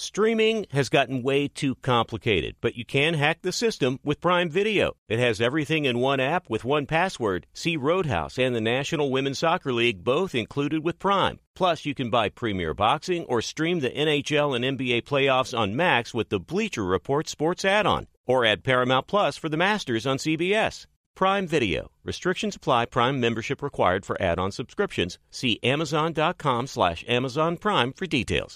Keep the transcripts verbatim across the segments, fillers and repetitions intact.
Streaming has gotten way too complicated, but you can hack the system with Prime Video. It has everything in one app with one password. See Roadhouse and the National Women's Soccer League both included with Prime. Plus, you can buy Premier Boxing or stream the N H L and N B A playoffs on Max with the Bleacher Report Sports add-on. Or add Paramount Plus for the Masters on C B S. Prime Video. Restrictions apply. Prime membership required for add-on subscriptions. See Amazon.com slash Amazon Prime for details.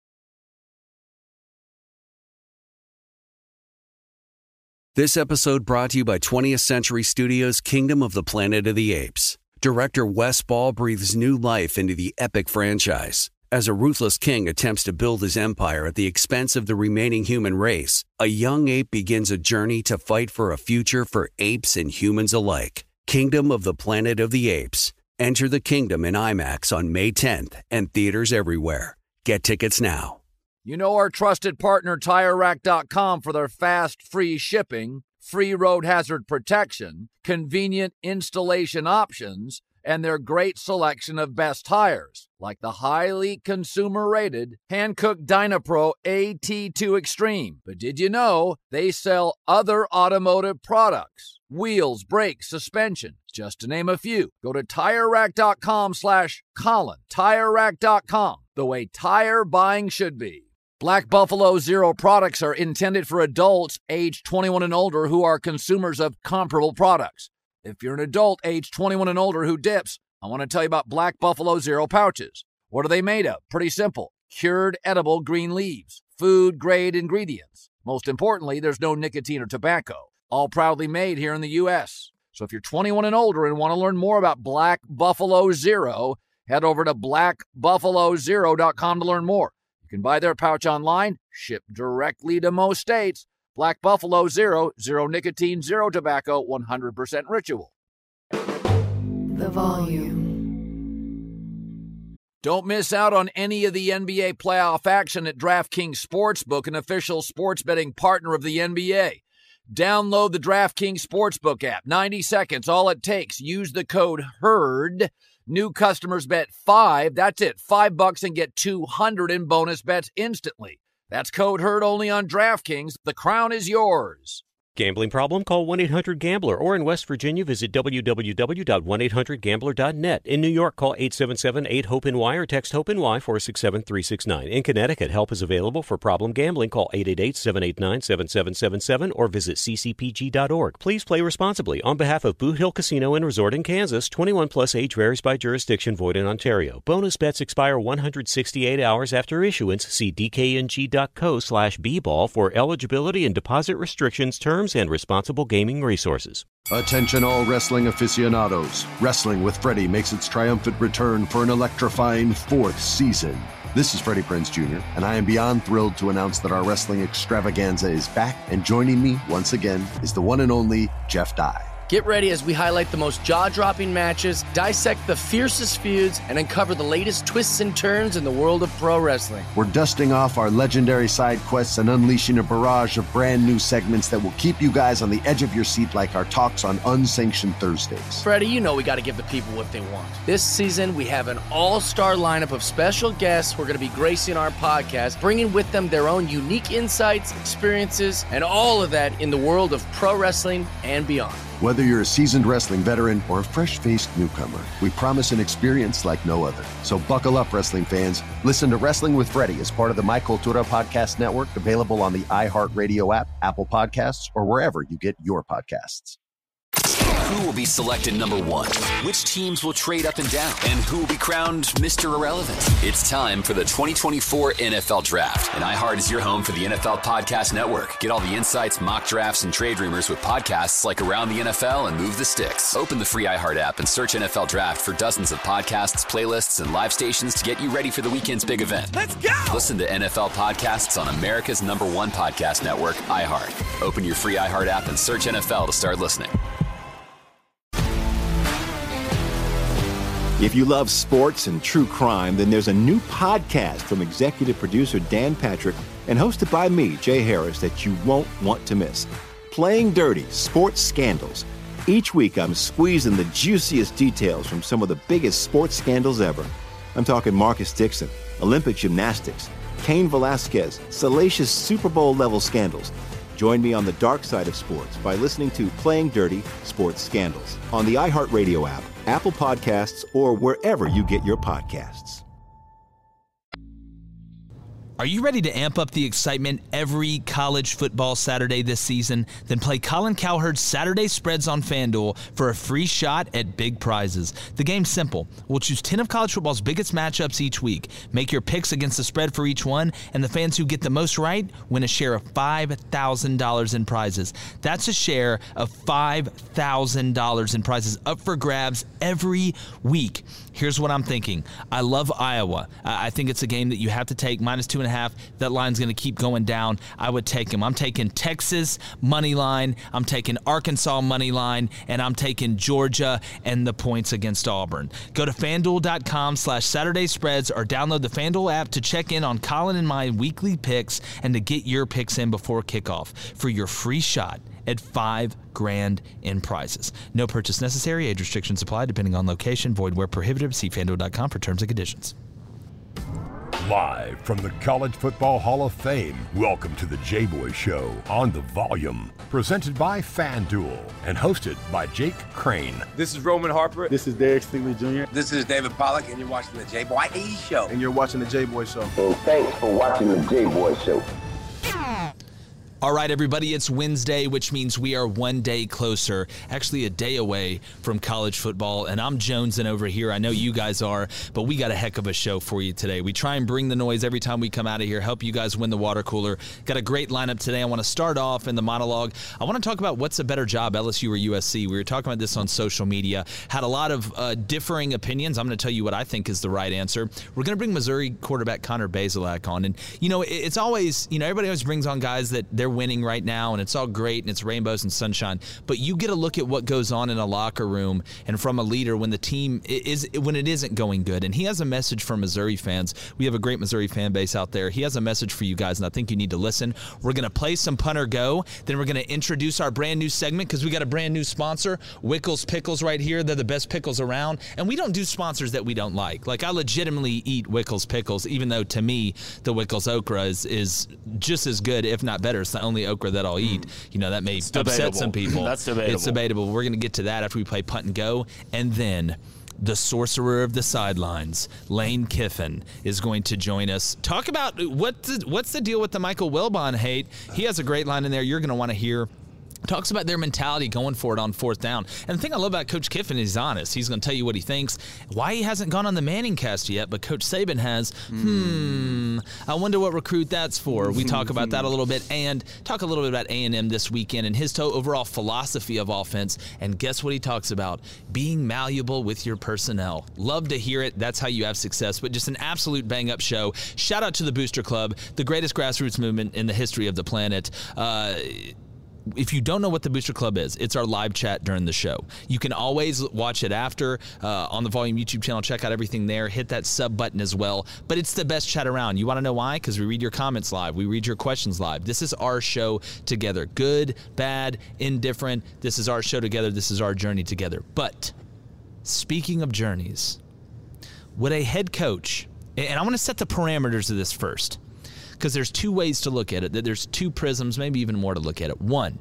This episode brought to you by twentieth Century Studios' Kingdom of the Planet of the Apes. Director Wes Ball breathes new life into the epic franchise. As a ruthless king attempts to build his empire at the expense of the remaining human race, a young ape begins a journey to fight for a future for apes and humans alike. Kingdom of the Planet of the Apes. Enter the kingdom in IMAX on May tenth and theaters everywhere. Get tickets now. You know our trusted partner Tire Rack dot com for their fast, free shipping, free road hazard protection, convenient installation options, and their great selection of best tires, like the highly consumer-rated Hankook Dynapro A T two Extreme. But did you know they sell other automotive products? Wheels, brakes, suspension, just to name a few. Go to Tire Rack dot com slash Colin. Tire Rack dot com, the way tire buying should be. Black Buffalo Zero products are intended for adults age twenty-one and older who are consumers of comparable products. If you're an adult age twenty-one and older who dips, I want to tell you about Black Buffalo Zero pouches. What are they made of? Pretty simple. Cured edible green leaves. Food-grade ingredients. Most importantly, there's no nicotine or tobacco. All proudly made here in the U S So if you're twenty-one and older and want to learn more about Black Buffalo Zero, head over to black buffalo zero dot com to learn more. You can buy their pouch online, shipped directly to most states. Black Buffalo Zero, zero nicotine, zero tobacco, one hundred percent ritual. The volume. Don't miss out on any of the N B A playoff action at DraftKings Sportsbook, an official sports betting partner of the N B A. Download the DraftKings Sportsbook app. ninety seconds, all it takes. Use the code HERD. New customers bet five. That's it. Five bucks and get two hundred in bonus bets instantly. That's code HERD only on DraftKings. The crown is yours. Gambling problem? Call one eight hundred gambler, or in West Virginia, visit w w w dot one eight hundred gambler dot net. In New York, call eight seven seven eight hope N Y or text HOPE-NY four six seven three six nine. In Connecticut, help is available for problem gambling. Call eight eight eight seven eight nine seven seven seven seven or visit c c p g dot org. Please play responsibly. On behalf of Boot Hill Casino and Resort in Kansas, twenty-one plus age varies by jurisdiction, void in Ontario. Bonus bets expire one hundred sixty-eight hours after issuance. See d k n g dot co slash b ball for eligibility and deposit restrictions, terms, and responsible gaming resources. Attention all wrestling aficionados. Wrestling with Freddie makes its triumphant return for an electrifying fourth season. This is Freddie Prinze Junior, and I am beyond thrilled to announce that our wrestling extravaganza is back, and joining me once again is the one and only Jeff Dye. Get ready as we highlight the most jaw-dropping matches, dissect the fiercest feuds, and uncover the latest twists and turns in the world of pro wrestling. We're dusting off our legendary side quests and unleashing a barrage of brand new segments that will keep you guys on the edge of your seat like our talks on Unsanctioned Thursdays. Freddie, you know we got to give the people what they want. This season, we have an all-star lineup of special guests who are going to be gracing our podcast, bringing with them their own unique insights, experiences, and all of that in the world of pro wrestling and beyond. Whether you're a seasoned wrestling veteran or a fresh-faced newcomer, we promise an experience like no other. So buckle up, wrestling fans. Listen to Wrestling with Freddie as part of the My Cultura Podcast Network, available on the iHeartRadio app, Apple Podcasts, or wherever you get your podcasts. Who will be selected number one? Which teams will trade up and down? And who will be crowned Mister Irrelevant? It's time for the twenty twenty-four N F L Draft. And iHeart is your home for the N F L Podcast Network. Get all the insights, mock drafts, and trade rumors with podcasts like Around the N F L and Move the Sticks. Open the free iHeart app and search N F L Draft for dozens of podcasts, playlists, and live stations to get you ready for the weekend's big event. Let's go! Listen to N F L podcasts on America's number one podcast network, iHeart. Open your free iHeart app and search N F L to start listening. If you love sports and true crime, then there's a new podcast from executive producer Dan Patrick and hosted by me, Jay Harris, that you won't want to miss. Playing Dirty: Sports Scandals. Each week, I'm squeezing the juiciest details from some of the biggest sports scandals ever. I'm talking Marcus Dixon, Olympic gymnastics, Cain Velasquez, salacious Super Bowl-level scandals. Join me on the dark side of sports by listening to Playing Dirty Sports Scandals on the iHeartRadio app, Apple Podcasts, or wherever you get your podcasts. Are you ready to amp up the excitement every college football Saturday this season? Then play Colin Cowherd's Saturday Spreads on FanDuel for a free shot at big prizes. The game's simple. We'll choose ten of college football's biggest matchups each week. Make your picks against the spread for each one, and the fans who get the most right win a share of five thousand dollars in prizes. That's a share of five thousand dollars in prizes up for grabs every week. Here's what I'm thinking. I love Iowa. I think it's a game that you have to take minus two and a half. That line's going to keep going down. I would take them. I'm taking Texas money line. I'm taking Arkansas money line, and I'm taking Georgia and the points against Auburn. Go to FanDuel.com slash Saturday Spreads or download the FanDuel app to check in on Colin and my weekly picks and to get your picks in before kickoff for your free shot at five grand in prizes. No purchase necessary. Age restrictions apply depending on location. Void where prohibited. See FanDuel dot com for terms and conditions. Live from the College Football Hall of Fame, welcome to the J-Boy Show on The Volume, presented by FanDuel and hosted by Jake Crane. This is Roman Harper. This is Derek Stingley Junior This is David Pollack, and you're watching the J-Boy Show. And you're watching the J-Boy Show. And thanks for watching the J-Boy Show. All right, everybody, it's Wednesday, which means we are one day closer, actually a day away from college football, and I'm jonesing over here. I know you guys are, but we got a heck of a show for you today. We try and bring the noise every time we come out of here, help you guys win the water cooler. Got a great lineup today. I want to start off in the monologue. I want to talk about what's a better job, L S U or U S C. We were talking about this on social media, had a lot of uh, differing opinions. I'm going to tell you what I think is the right answer. We're going to bring Missouri quarterback Connor Bazelak on, and, you know, it's always, you know, everybody always brings on guys that they're winning right now, and it's all great, and it's rainbows and sunshine, but you get a look at what goes on in a locker room and from a leader when the team is when it isn't going good. And he has a message for Missouri fans. We have a great Missouri fan base out there. He has a message for you guys, and I think you need to listen. We're going to play some Punter Go, then we're going to introduce our brand new segment because we got a brand new sponsor, Wickles Pickles right here. They're the best pickles around, and we don't do sponsors that we don't like. Like, I legitimately eat Wickles Pickles, even though to me the Wickles okra is, is just as good, if not better. It's the only okra that I'll eat. You know, that may it's upset debatable. some people. That's debatable. It's debatable. We're going to get to that after we play Punt and Go. And then the sorcerer of the sidelines, Lane Kiffin, is going to join us. Talk about what the, what's the deal with the Michael Wilbon hate. He has a great line in there you're going to want to hear. Talks about their mentality going for it on fourth down. And the thing I love about Coach Kiffin is he's honest. He's going to tell you what he thinks. Why he hasn't gone on the Manning cast yet, but Coach Saban has. Hmm. I wonder what recruit that's for. We talk about that a little bit and talk a little bit about A and M this weekend and his to- overall philosophy of offense. And guess what he talks about? Being malleable with your personnel. Love to hear it. That's how you have success. But just an absolute bang-up show. Shout out to the Booster Club, the greatest grassroots movement in the history of the planet. Uh... If you don't know what the Booster Club is, it's our live chat during the show. You can always watch it after uh, on the Volume YouTube channel. Check out everything there. Hit that sub button as well. But it's the best chat around. You want to know why? Because we read your comments live. We read your questions live. This is our show together. Good, bad, indifferent. This is our show together. This is our journey together. But speaking of journeys, would a head coach, and I want to set the parameters of this first, because there's two ways to look at it. There's two prisms, maybe even more to look at it. One,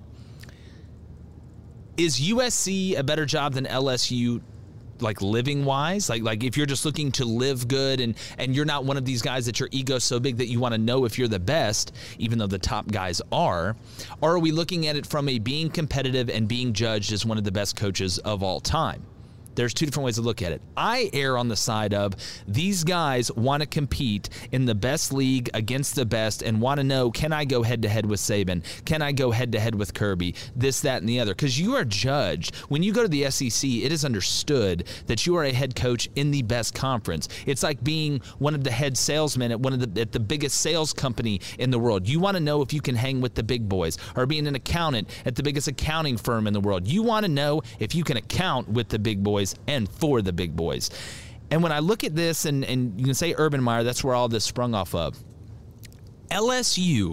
is U S C a better job than L S U, like living-wise? Like, like if you're just looking to live good and, and you're not one of these guys that your ego's so big that you want to know if you're the best, even though the top guys are? Or are we looking at it from a being competitive and being judged as one of the best coaches of all time? There's two different ways to look at it. I err on the side of these guys want to compete in the best league against the best and want to know, can I go head-to-head with Saban? Can I go head-to-head with Kirby? This, that, and the other. Because you are judged. When you go to the S E C, it is understood that you are a head coach in the best conference. It's like being one of the head salesmen at one of the at the biggest sales company in the world. You want to know if you can hang with the big boys, or being an accountant at the biggest accounting firm in the world. You want to know if you can account with the big boys and for the big boys. And when I look at this, and, and you can say Urban Meyer, that's where all this sprung off of. L S U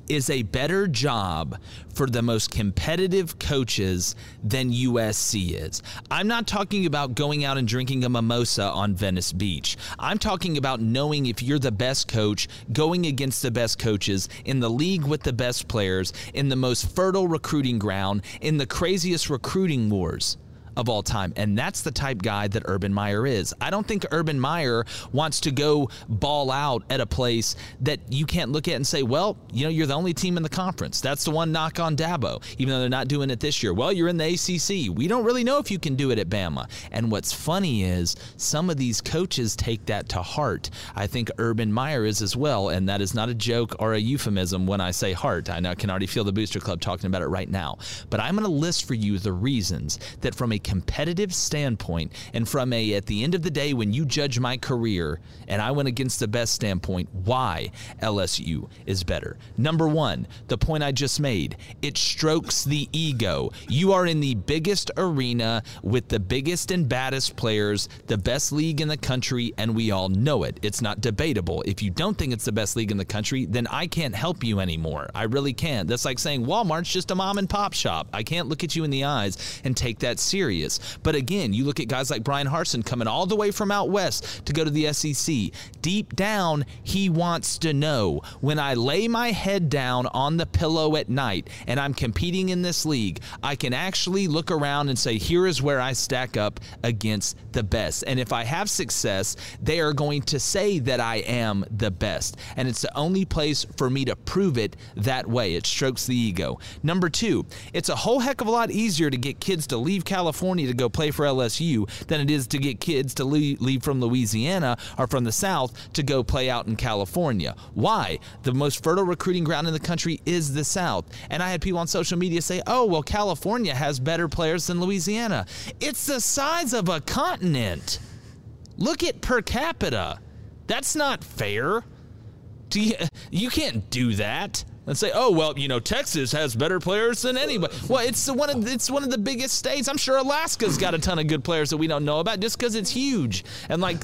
is a better job for the most competitive coaches than U S C is. I'm not talking about going out and drinking a mimosa on Venice Beach. I'm talking about knowing if you're the best coach, going against the best coaches, in the league with the best players, in the most fertile recruiting ground, in the craziest recruiting wars of all time. And that's the type guy that Urban Meyer is. I don't think Urban Meyer wants to go ball out at a place that you can't look at and say, well, you know, you're the only team in the conference. That's the one knock on Dabo, even though they're not doing it this year. Well, you're in the A C C. We don't really know if you can do it at Bama. And what's funny is some of these coaches take that to heart. I think Urban Meyer is as well, and that is not a joke or a euphemism when I say heart. I know I can already feel the Booster Club talking about it right now. But I'm going to list for you the reasons that from a competitive standpoint and from a, at the end of the day, when you judge my career and I went against the best standpoint, why L S U is better. Number one, the point I just made, it strokes the ego. You are in the biggest arena with the biggest and baddest players, the best league in the country, and we all know it. It's not debatable. If you don't think it's the best league in the country, then I can't help you anymore. I really can't. That's like saying Walmart's just a mom and pop shop. I can't look at you in the eyes and take that serious. But again, you look at guys like Brian Harsin coming all the way from out west to go to the S E C. Deep down, he wants to know, when I lay my head down on the pillow at night and I'm competing in this league, I can actually look around and say, here is where I stack up against the best. And if I have success, they are going to say that I am the best. And it's the only place for me to prove it that way. It strokes the ego. Number two, it's a whole heck of a lot easier to get kids to leave California to go play for L S U than it is to get kids to leave, leave from Louisiana or from the South to go play out in California. Why? The most fertile recruiting ground in the country is the South. And I had people on social media say, oh, well, California has better players than Louisiana. It's the size of a continent. Look at per capita. That's not fair. You, you can't do that. And say, oh, well, you know, Texas has better players than anybody. Well, it's one of it's one of the biggest states. I'm sure Alaska's got a ton of good players that we don't know about just because it's huge. And, like,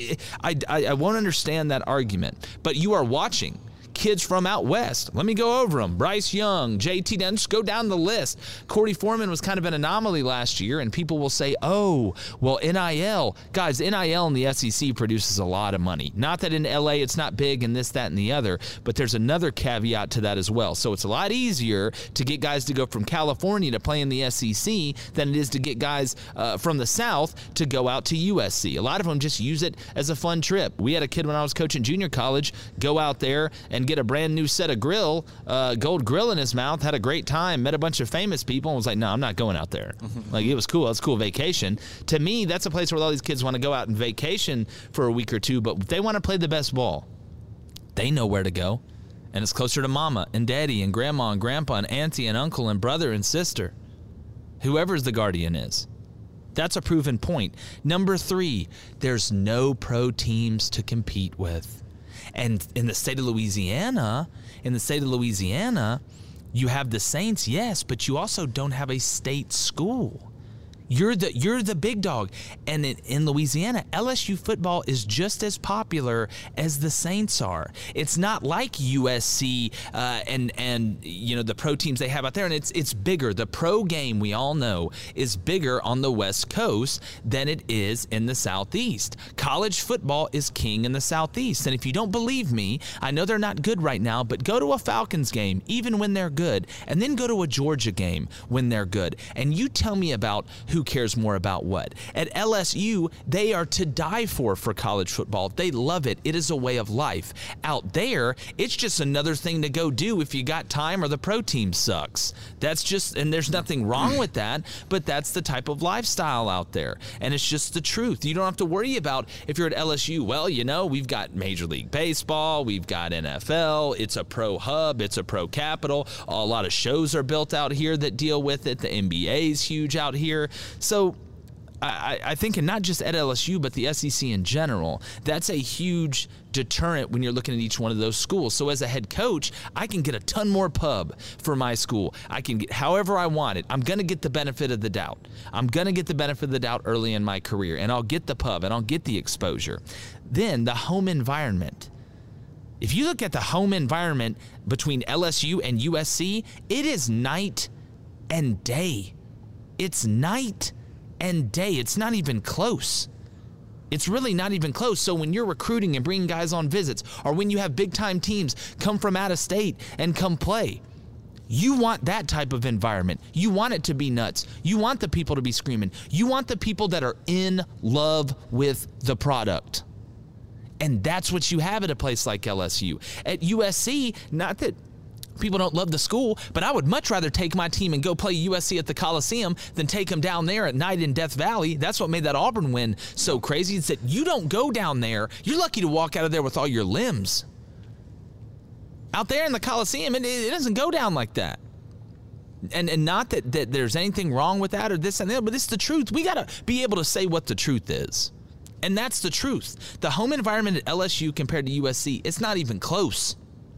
I, I, I won't understand that argument. But you are watching kids from out west. Let me go over them. Bryce Young, J T, just go down the list. Corey Foreman was kind of an anomaly last year, and people will say, oh, well, N I L. Guys, N I L in the S E C produces a lot of money. Not that in L A it's not big and this, that, and the other, but there's another caveat to that as well. So it's a lot easier to get guys to go from California to play in the S E C than it is to get guys uh, from the South to go out to U S C. A lot of them just use it as a fun trip. We had a kid when I was coaching junior college go out there and get a brand new set of grill, uh, gold grill in his mouth, had a great time, met a bunch of famous people, and was like, no, I'm not going out there. Like, it was cool. It was a cool vacation. To me, that's a place where all these kids want to go out and vacation for a week or two, but if they want to play the best ball, they know where to go. And it's closer to mama and daddy and grandma and grandpa and auntie and uncle and brother and sister, whoever's the guardian is. That's a proven point. Number three, there's no pro teams to compete with. And in the state of Louisiana, in the state of Louisiana, you have the Saints, yes, but you also don't have a state school. You're the you're the big dog. And in, in Louisiana, L S U football is just as popular as the Saints are. It's not like U S C uh, and and you know the pro teams they have out there, and it's it's bigger. The pro game, we all know, is bigger on the West Coast than it is in the Southeast. College football is king in the Southeast. And if you don't believe me, I know they're not good right now, but go to a Falcons game, even when they're good, and then go to a Georgia game when they're good. And you tell me about who cares more about what. At L S U, they are to die for for college football. They love it. It is a way of life. Out there, it's just another thing to go do if you got time or the pro team sucks. That's just, and there's nothing wrong with that, but that's the type of lifestyle out there. And it's just the truth. You don't have to worry about if you're at L S U, well, you know, we've got Major League Baseball, we've got N F L, it's a pro hub, it's a pro capital. A lot of shows are built out here that deal with it. The N B A is huge out here. So I, I think, and not just at L S U, but the S E C in general, that's a huge deterrent when you're looking at each one of those schools. So as a head coach, I can get a ton more pub for my school. I can get however I want it. I'm going to get the benefit of the doubt. I'm going to get the benefit of the doubt early in my career, and I'll get the pub, and I'll get the exposure. Then the home environment. If you look at the home environment between L S U and U S C, it is night and day. It's night and day. It's not even close. It's really not even close. So when you're recruiting and bringing guys on visits, or when you have big-time teams come from out of state and come play, you want that type of environment. You want it to be nuts. You want the people to be screaming. You want the people that are in love with the product. And that's what you have at a place like L S U. At U S C, not that people don't love the school, but I would much rather take my team and go play U S C at the Coliseum than take them down there at night in Death Valley. That's what made that Auburn win so crazy. It's that you don't go down there. You're lucky to walk out of there with all your limbs. Out there in the Coliseum, it, it doesn't go down like that. And and not that, that there's anything wrong with that or this and that, but it's the truth. We got to be able to say what the truth is. And that's the truth. The home environment at L S U compared to U S C, it's not even close.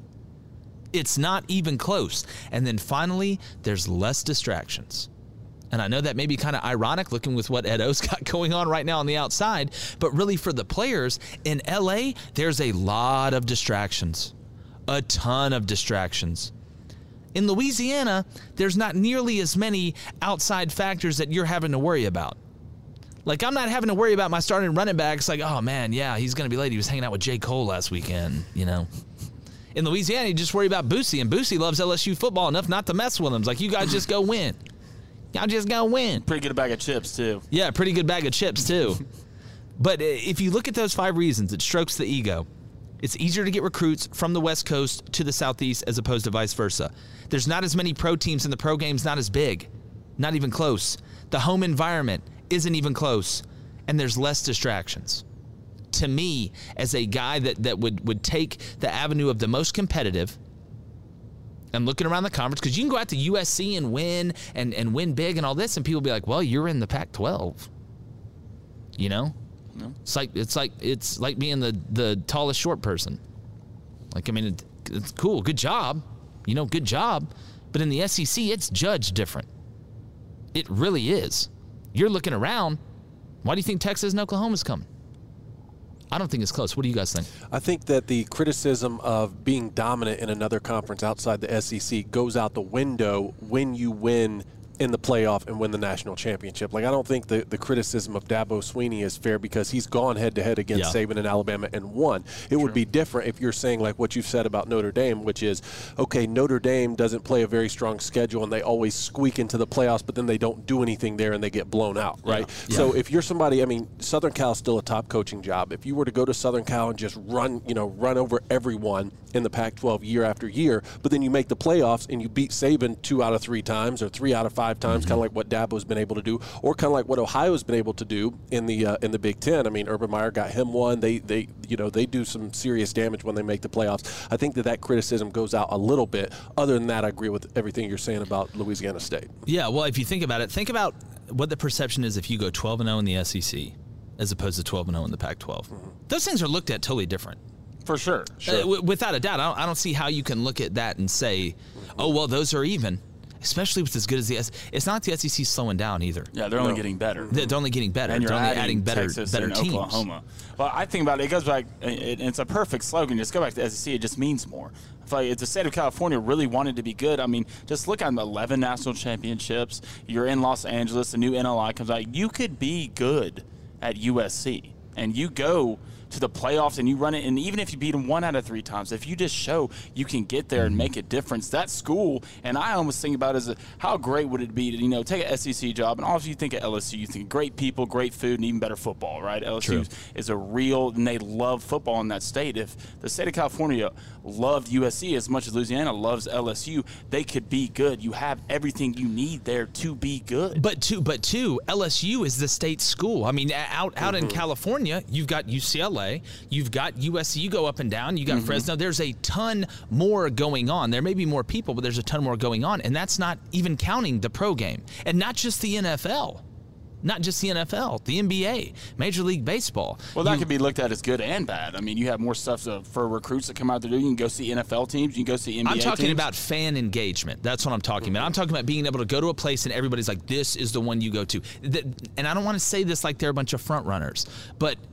It's not even close. And then finally, there's less distractions. And I know that may be kind of ironic looking with what Ed O's got going on right now on the outside, but really for the players in L A, there's a lot of distractions. A ton of distractions. In Louisiana, there's not nearly as many outside factors that you're having to worry about. Like, I'm not having to worry about my starting running backs like, oh, man, yeah, he's going to be late. He was hanging out with J. Cole last weekend, you know. In Louisiana, you just worry about Boosie, and Boosie loves L S U football enough not to mess with him. It's like, you guys just go win. Y'all just go win. Pretty good bag of chips, too. Yeah, pretty good bag of chips, too. But if you look at those five reasons, it strokes the ego. It's easier to get recruits from the West Coast to the Southeast as opposed to vice versa. There's not as many pro teams, and the pro game's not as big. Not even close. The home environment isn't even close. And there's less distractions. To me, as a guy that, that would, would take the avenue of the most competitive, I'm looking around the conference, because you can go out to U S C and win and, and win big and all this, and people be like, well, you're in the Pac twelve. You know? No. It's like it's like it's like being the, the tallest short person. Like, I mean, it, it's cool, good job, you know, good job. But in the S E C, it's judged different. It really is. You're looking around. Why do you think Texas and Oklahoma's coming? I don't think it's close. What do you guys think? I think that the criticism of being dominant in another conference outside the S E C goes out the window when you win in the playoff and win the national championship. Like, I don't think the, the criticism of Dabo Swinney is fair, because he's gone head-to-head against yeah. Saban and Alabama and won. It True. Would be different if you're saying, like what you've said about Notre Dame, which is, okay, Notre Dame doesn't play a very strong schedule, and they always squeak into the playoffs, but then they don't do anything there, and they get blown out, right? Yeah. So yeah. if you're somebody, I mean, Southern Cal is still a top coaching job. If you were to go to Southern Cal and just run, you know, run over everyone in the Pac twelve year after year, but then you make the playoffs and you beat Saban two out of three times or three out of five times, mm-hmm. kind of like what Dabo's been able to do, or kind of like what Ohio's been able to do in the uh, in the Big Ten. I mean, Urban Meyer got him one. They they you know they do some serious damage when they make the playoffs. I think that that criticism goes out a little bit. Other than that, I agree with everything you're saying about Louisiana State. Yeah, well, if you think about it, think about what the perception is if you go twelve and oh in the S E C as opposed to twelve and oh in the Pac twelve. Mm-hmm. Those things are looked at totally different. For sure. sure. Uh, w- without a doubt. I don't, I don't see how you can look at that and say, oh, well, those are even. Especially with as good as the S. It's not the S E C slowing down either. Yeah, they're no. only getting better. They're, they're only getting better. And you're they're only adding, adding better, Texas better and teams. Oklahoma. Well, I think about it. It goes back. It, it's a perfect slogan. Just go back to the S E C. It just means more. I feel like if the state of California really wanted to be good, I mean, just look at eleven national championships. You're in Los Angeles. The new N L I comes out. You could be good at U S C, and you go to the playoffs and you run it, and even if you beat them one out of three times, if you just show you can get there and make a difference, that school, and I almost think about it as a, how great would it be to, you know, take an S E C job, and also you think of L S U, you think great people, great food, and even better football, right? L S U True. Is a real, and they love football in that state. If the state of California loved U S C as much as Louisiana loves L S U, they could be good. You have everything you need there to be good. But two, but two, L S U is the state school. I mean, out out mm-hmm. in California, you've got U C L A. You've got U S C, you go up and down, you got mm-hmm. Fresno. There's a ton more going on. There may be more people, but there's a ton more going on, and that's not even counting the pro game. And not just the N F L. Not just the N F L, the N B A, Major League Baseball. Well, that you, could be looked at as good and bad. I mean, you have more stuff to, for recruits that come out there. You can go see N F L teams. You can go see N B A teams. I'm talking teams. about fan engagement. That's what I'm talking mm-hmm. about. I'm talking about being able to go to a place and everybody's like, this is the one you go to. And I don't want to say this like they're a bunch of front runners, but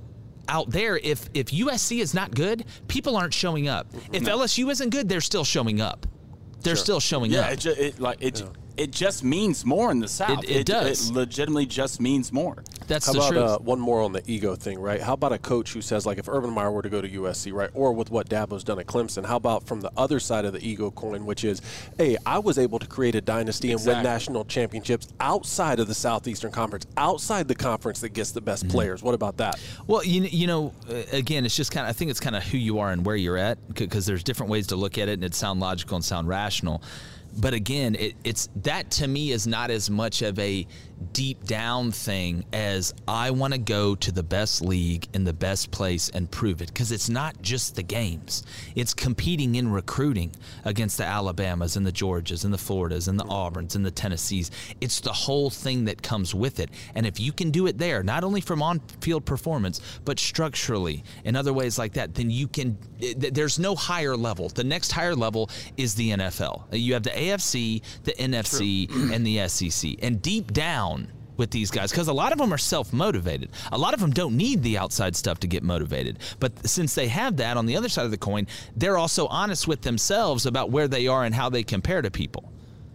out there, if if U S C is not good, people aren't showing up. If No. L S U isn't good, they're still showing up. They're Sure. still showing yeah, up. It, ju- it, like, it, ju- it just means more in the South. It- it does. It legitimately just means more. That's How the about truth. uh, one more on the ego thing, right? How about a coach who says, like, if Urban Meyer were to go to U S C, right, or with what Dabo's done at Clemson, how about from the other side of the ego coin, which is, hey, I was able to create a dynasty and win Exactly. national championships outside of the Southeastern Conference, outside the conference that gets the best Mm-hmm. players. What about that? Well, you you know, uh, again, it's just kind of, I think it's kind of who you are and where you're at, because there's different ways to look at it, and it sound logical and sound rational. But again, it, it's that to me is not as much of a deep down thing as I want to go to the best league in the best place and prove it, because it's not just the games. It's competing in recruiting against the Alabamas and the Georgias and the Floridas and the Auburns and the Tennessees. It's the whole thing that comes with it. And if you can do it there, not only from on-field performance, but structurally in other ways like that, then you can, there's no higher level. The next higher level is the N F L. You have the A F C, the N F C, True. and the S E C. And deep down with these guys, because a lot of them are self-motivated. A lot of them don't need the outside stuff to get motivated. But since they have that on the other side of the coin, they're also honest with themselves about where they are and how they compare to people.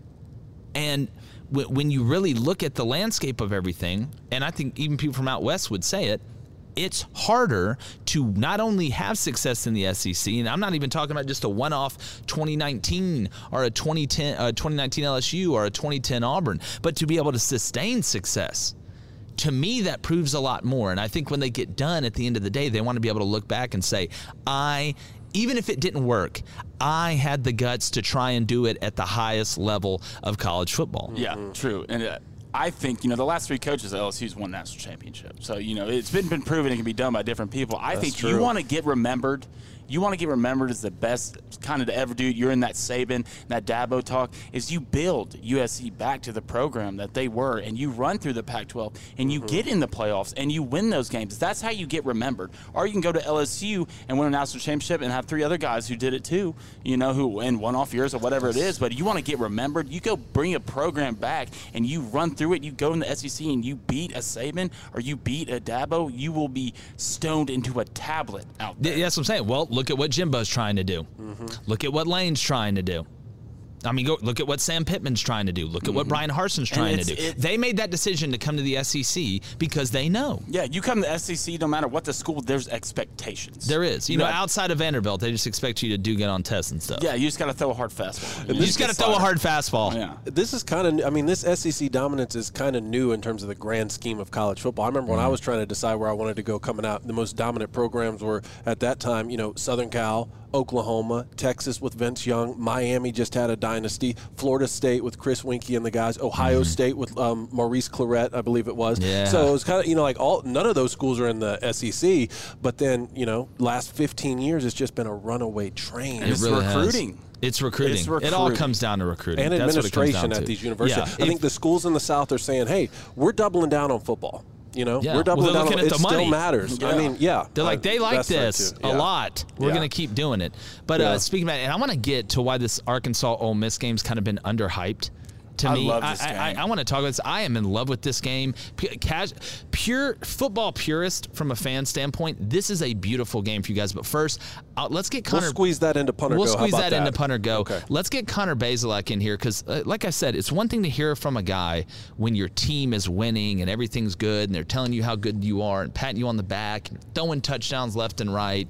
And w- when you really look at the landscape of everything, and I think even people from out west would say it, it's harder to not only have success in the S E C, and I'm not even talking about just a one-off twenty nineteen or a twenty ten, uh, twenty nineteen L S U or a twenty ten Auburn, but to be able to sustain success. To me, that proves a lot more. And I think when they get done at the end of the day, they want to be able to look back and say, I, even if it didn't work, I had the guts to try and do it at the highest level of college football. Yeah, true. And uh, I think, you know, the last three coaches at L S U's won national championship. So, you know, it's been, been proven it can be done by different people. I That's think true. you want to get remembered. You want to get remembered as the best kind of to ever do. You're in that Saban, that Dabo talk, is you build U S C back to the program that they were, and you run through the Pac twelve, and you Mm-hmm. get in the playoffs, and you win those games. That's how you get remembered. Or you can go to L S U and win a national championship and have three other guys who did it too, you know, who win one-off years or whatever it is. But you want to get remembered. You go bring a program back, and you run through it. You go in the S E C, and you beat a Saban or you beat a Dabo, you will be stoned into a tablet out there. Yeah, that's what I'm saying. Well, look at what Jimbo's trying to do. Mm-hmm. Look at what Lane's trying to do. I mean, go look at what Sam Pittman's trying to do. Look at what Brian Harson's trying to do. It, they made that decision to come to the S E C because they know. Yeah, you come to the S E C, no matter what the school, there's expectations. There is. You, You know, know, outside of Vanderbilt, they just expect you to do good on tests and stuff. Yeah, you just got to throw a hard fastball. You, just got to throw a hard fastball. Yeah. This is kind of, I mean, this S E C dominance is kind of new in terms of the grand scheme of college football. I remember when I was trying to decide where I wanted to go coming out, the most dominant programs were at that time, you know, Southern Cal, Oklahoma, Texas with Vince Young, Miami just had a dynasty, Florida State with Chris Winkie and the guys, Ohio State with um, Maurice Clarett, I believe it was. Yeah. So it was kind of, you know, like all none of those schools are in the S E C, but then, you know, last fifteen years it's just been a runaway train. It It's really has. recruiting. It's recruiting. It's It all recruiting. comes down to recruiting. And That's what it comes administration down at to. these universities. Yeah. I think the schools in the South are saying, hey, we're doubling down on football. You know, Yeah. we're doubling Well, they're down on looking it. at It the still money. matters. I Yeah. mean, yeah. They're like, uh, they like that's right, this too. a Yeah. lot. We're Yeah. going to keep doing it. But Yeah. uh, speaking about it, and I want to get to why this Arkansas-Ole Miss game's kind of been underhyped. To I me, love this I, I, game. I want to talk about this. I am in love with this game. P- cas- pure football purist from a fan standpoint, this is a beautiful game for you guys. But first, uh, let's get Connor. We'll squeeze that into punter We'll go. How squeeze about that, into punter go. Okay. Let's get Connor Bazelak in here because, uh, like I said, it's one thing to hear from a guy when your team is winning and everything's good and they're telling you how good you are and patting you on the back and throwing touchdowns left and right.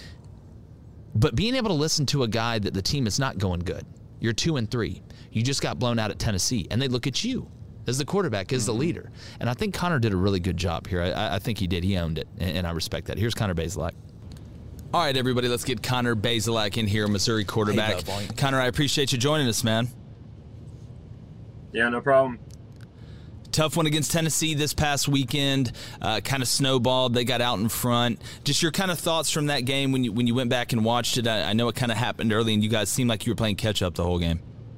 But being able to listen to a guy that the team is not going good, you're two and three, you just got blown out at Tennessee, and they look at you as the quarterback, as the leader. And I think Connor did a really good job here. I, I think he did. He owned it, and, and I respect that. Here's Connor Bazelak. All right, everybody, let's get Connor Bazelak in here, Missouri quarterback. Hey, Connor, I appreciate you joining us, man. Yeah, no problem. Tough one against Tennessee this past weekend. Uh, kind of snowballed. They got out in front. Just your kind of thoughts from that game when you when you went back and watched it. I, I know it kind of happened early, and you guys seemed like you were playing catch up the whole game.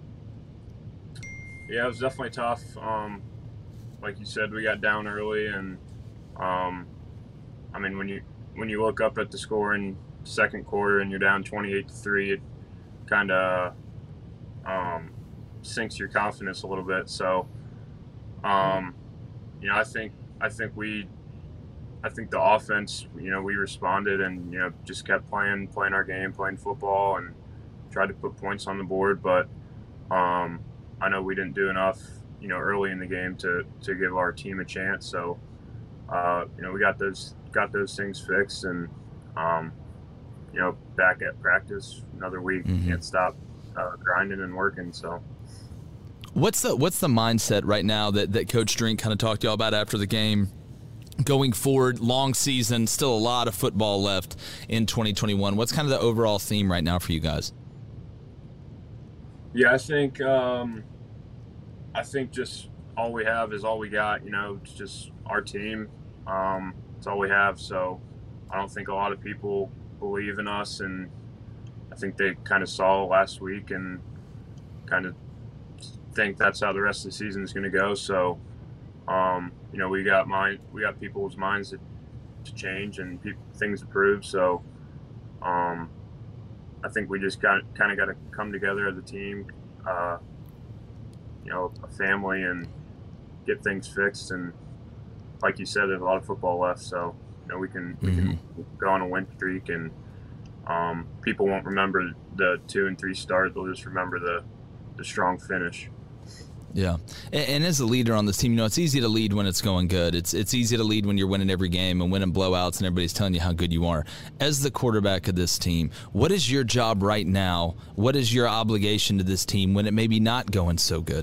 Yeah, it was definitely tough. Um, like you said, we got down early, and um, I mean, when you when you look up at the score in second quarter and you're down twenty-eight to three, it kind of um, sinks your confidence a little bit. So, um, you know, I think I think we I think the offense, you know, we responded and, you know, just kept playing, playing our game, playing football, and tried to put points on the board. But um, I know we didn't do enough, you know, early in the game to, to give our team a chance. So, uh, you know, we got those, got those things fixed, and, um, you know, back at practice another week, mm-hmm. can't stop uh, grinding and working. So. What's the what's the mindset right now that, that Coach Drink kind of talked to y'all about after the game? Going forward, long season, still a lot of football left in twenty twenty-one. What's kind of the overall theme right now for you guys? Yeah, I think um, I think just all we have is all we got. You know, it's just our team. Um, it's all we have. So I don't think a lot of people believe in us, and I think they kind of saw last week and kind of think that's how the rest of the season is going to go. So, um, you know, we got mind, we got people's minds to, to change and people, things to prove. So, um, I think we just got kind of got to come together as a team, uh, you know, a family, and get things fixed. And like you said, there's a lot of football left, so you know we can mm-hmm. we can go on a win streak, and um, people won't remember the two and three start; they'll just remember the the strong finish. Yeah, and, and as a leader on this team, you know, it's easy to lead when it's going good. It's it's easy to lead when you're winning every game and winning blowouts and everybody's telling you how good you are. As the quarterback of this team, what is your job right now? What is your obligation to this team when it may be not going so good?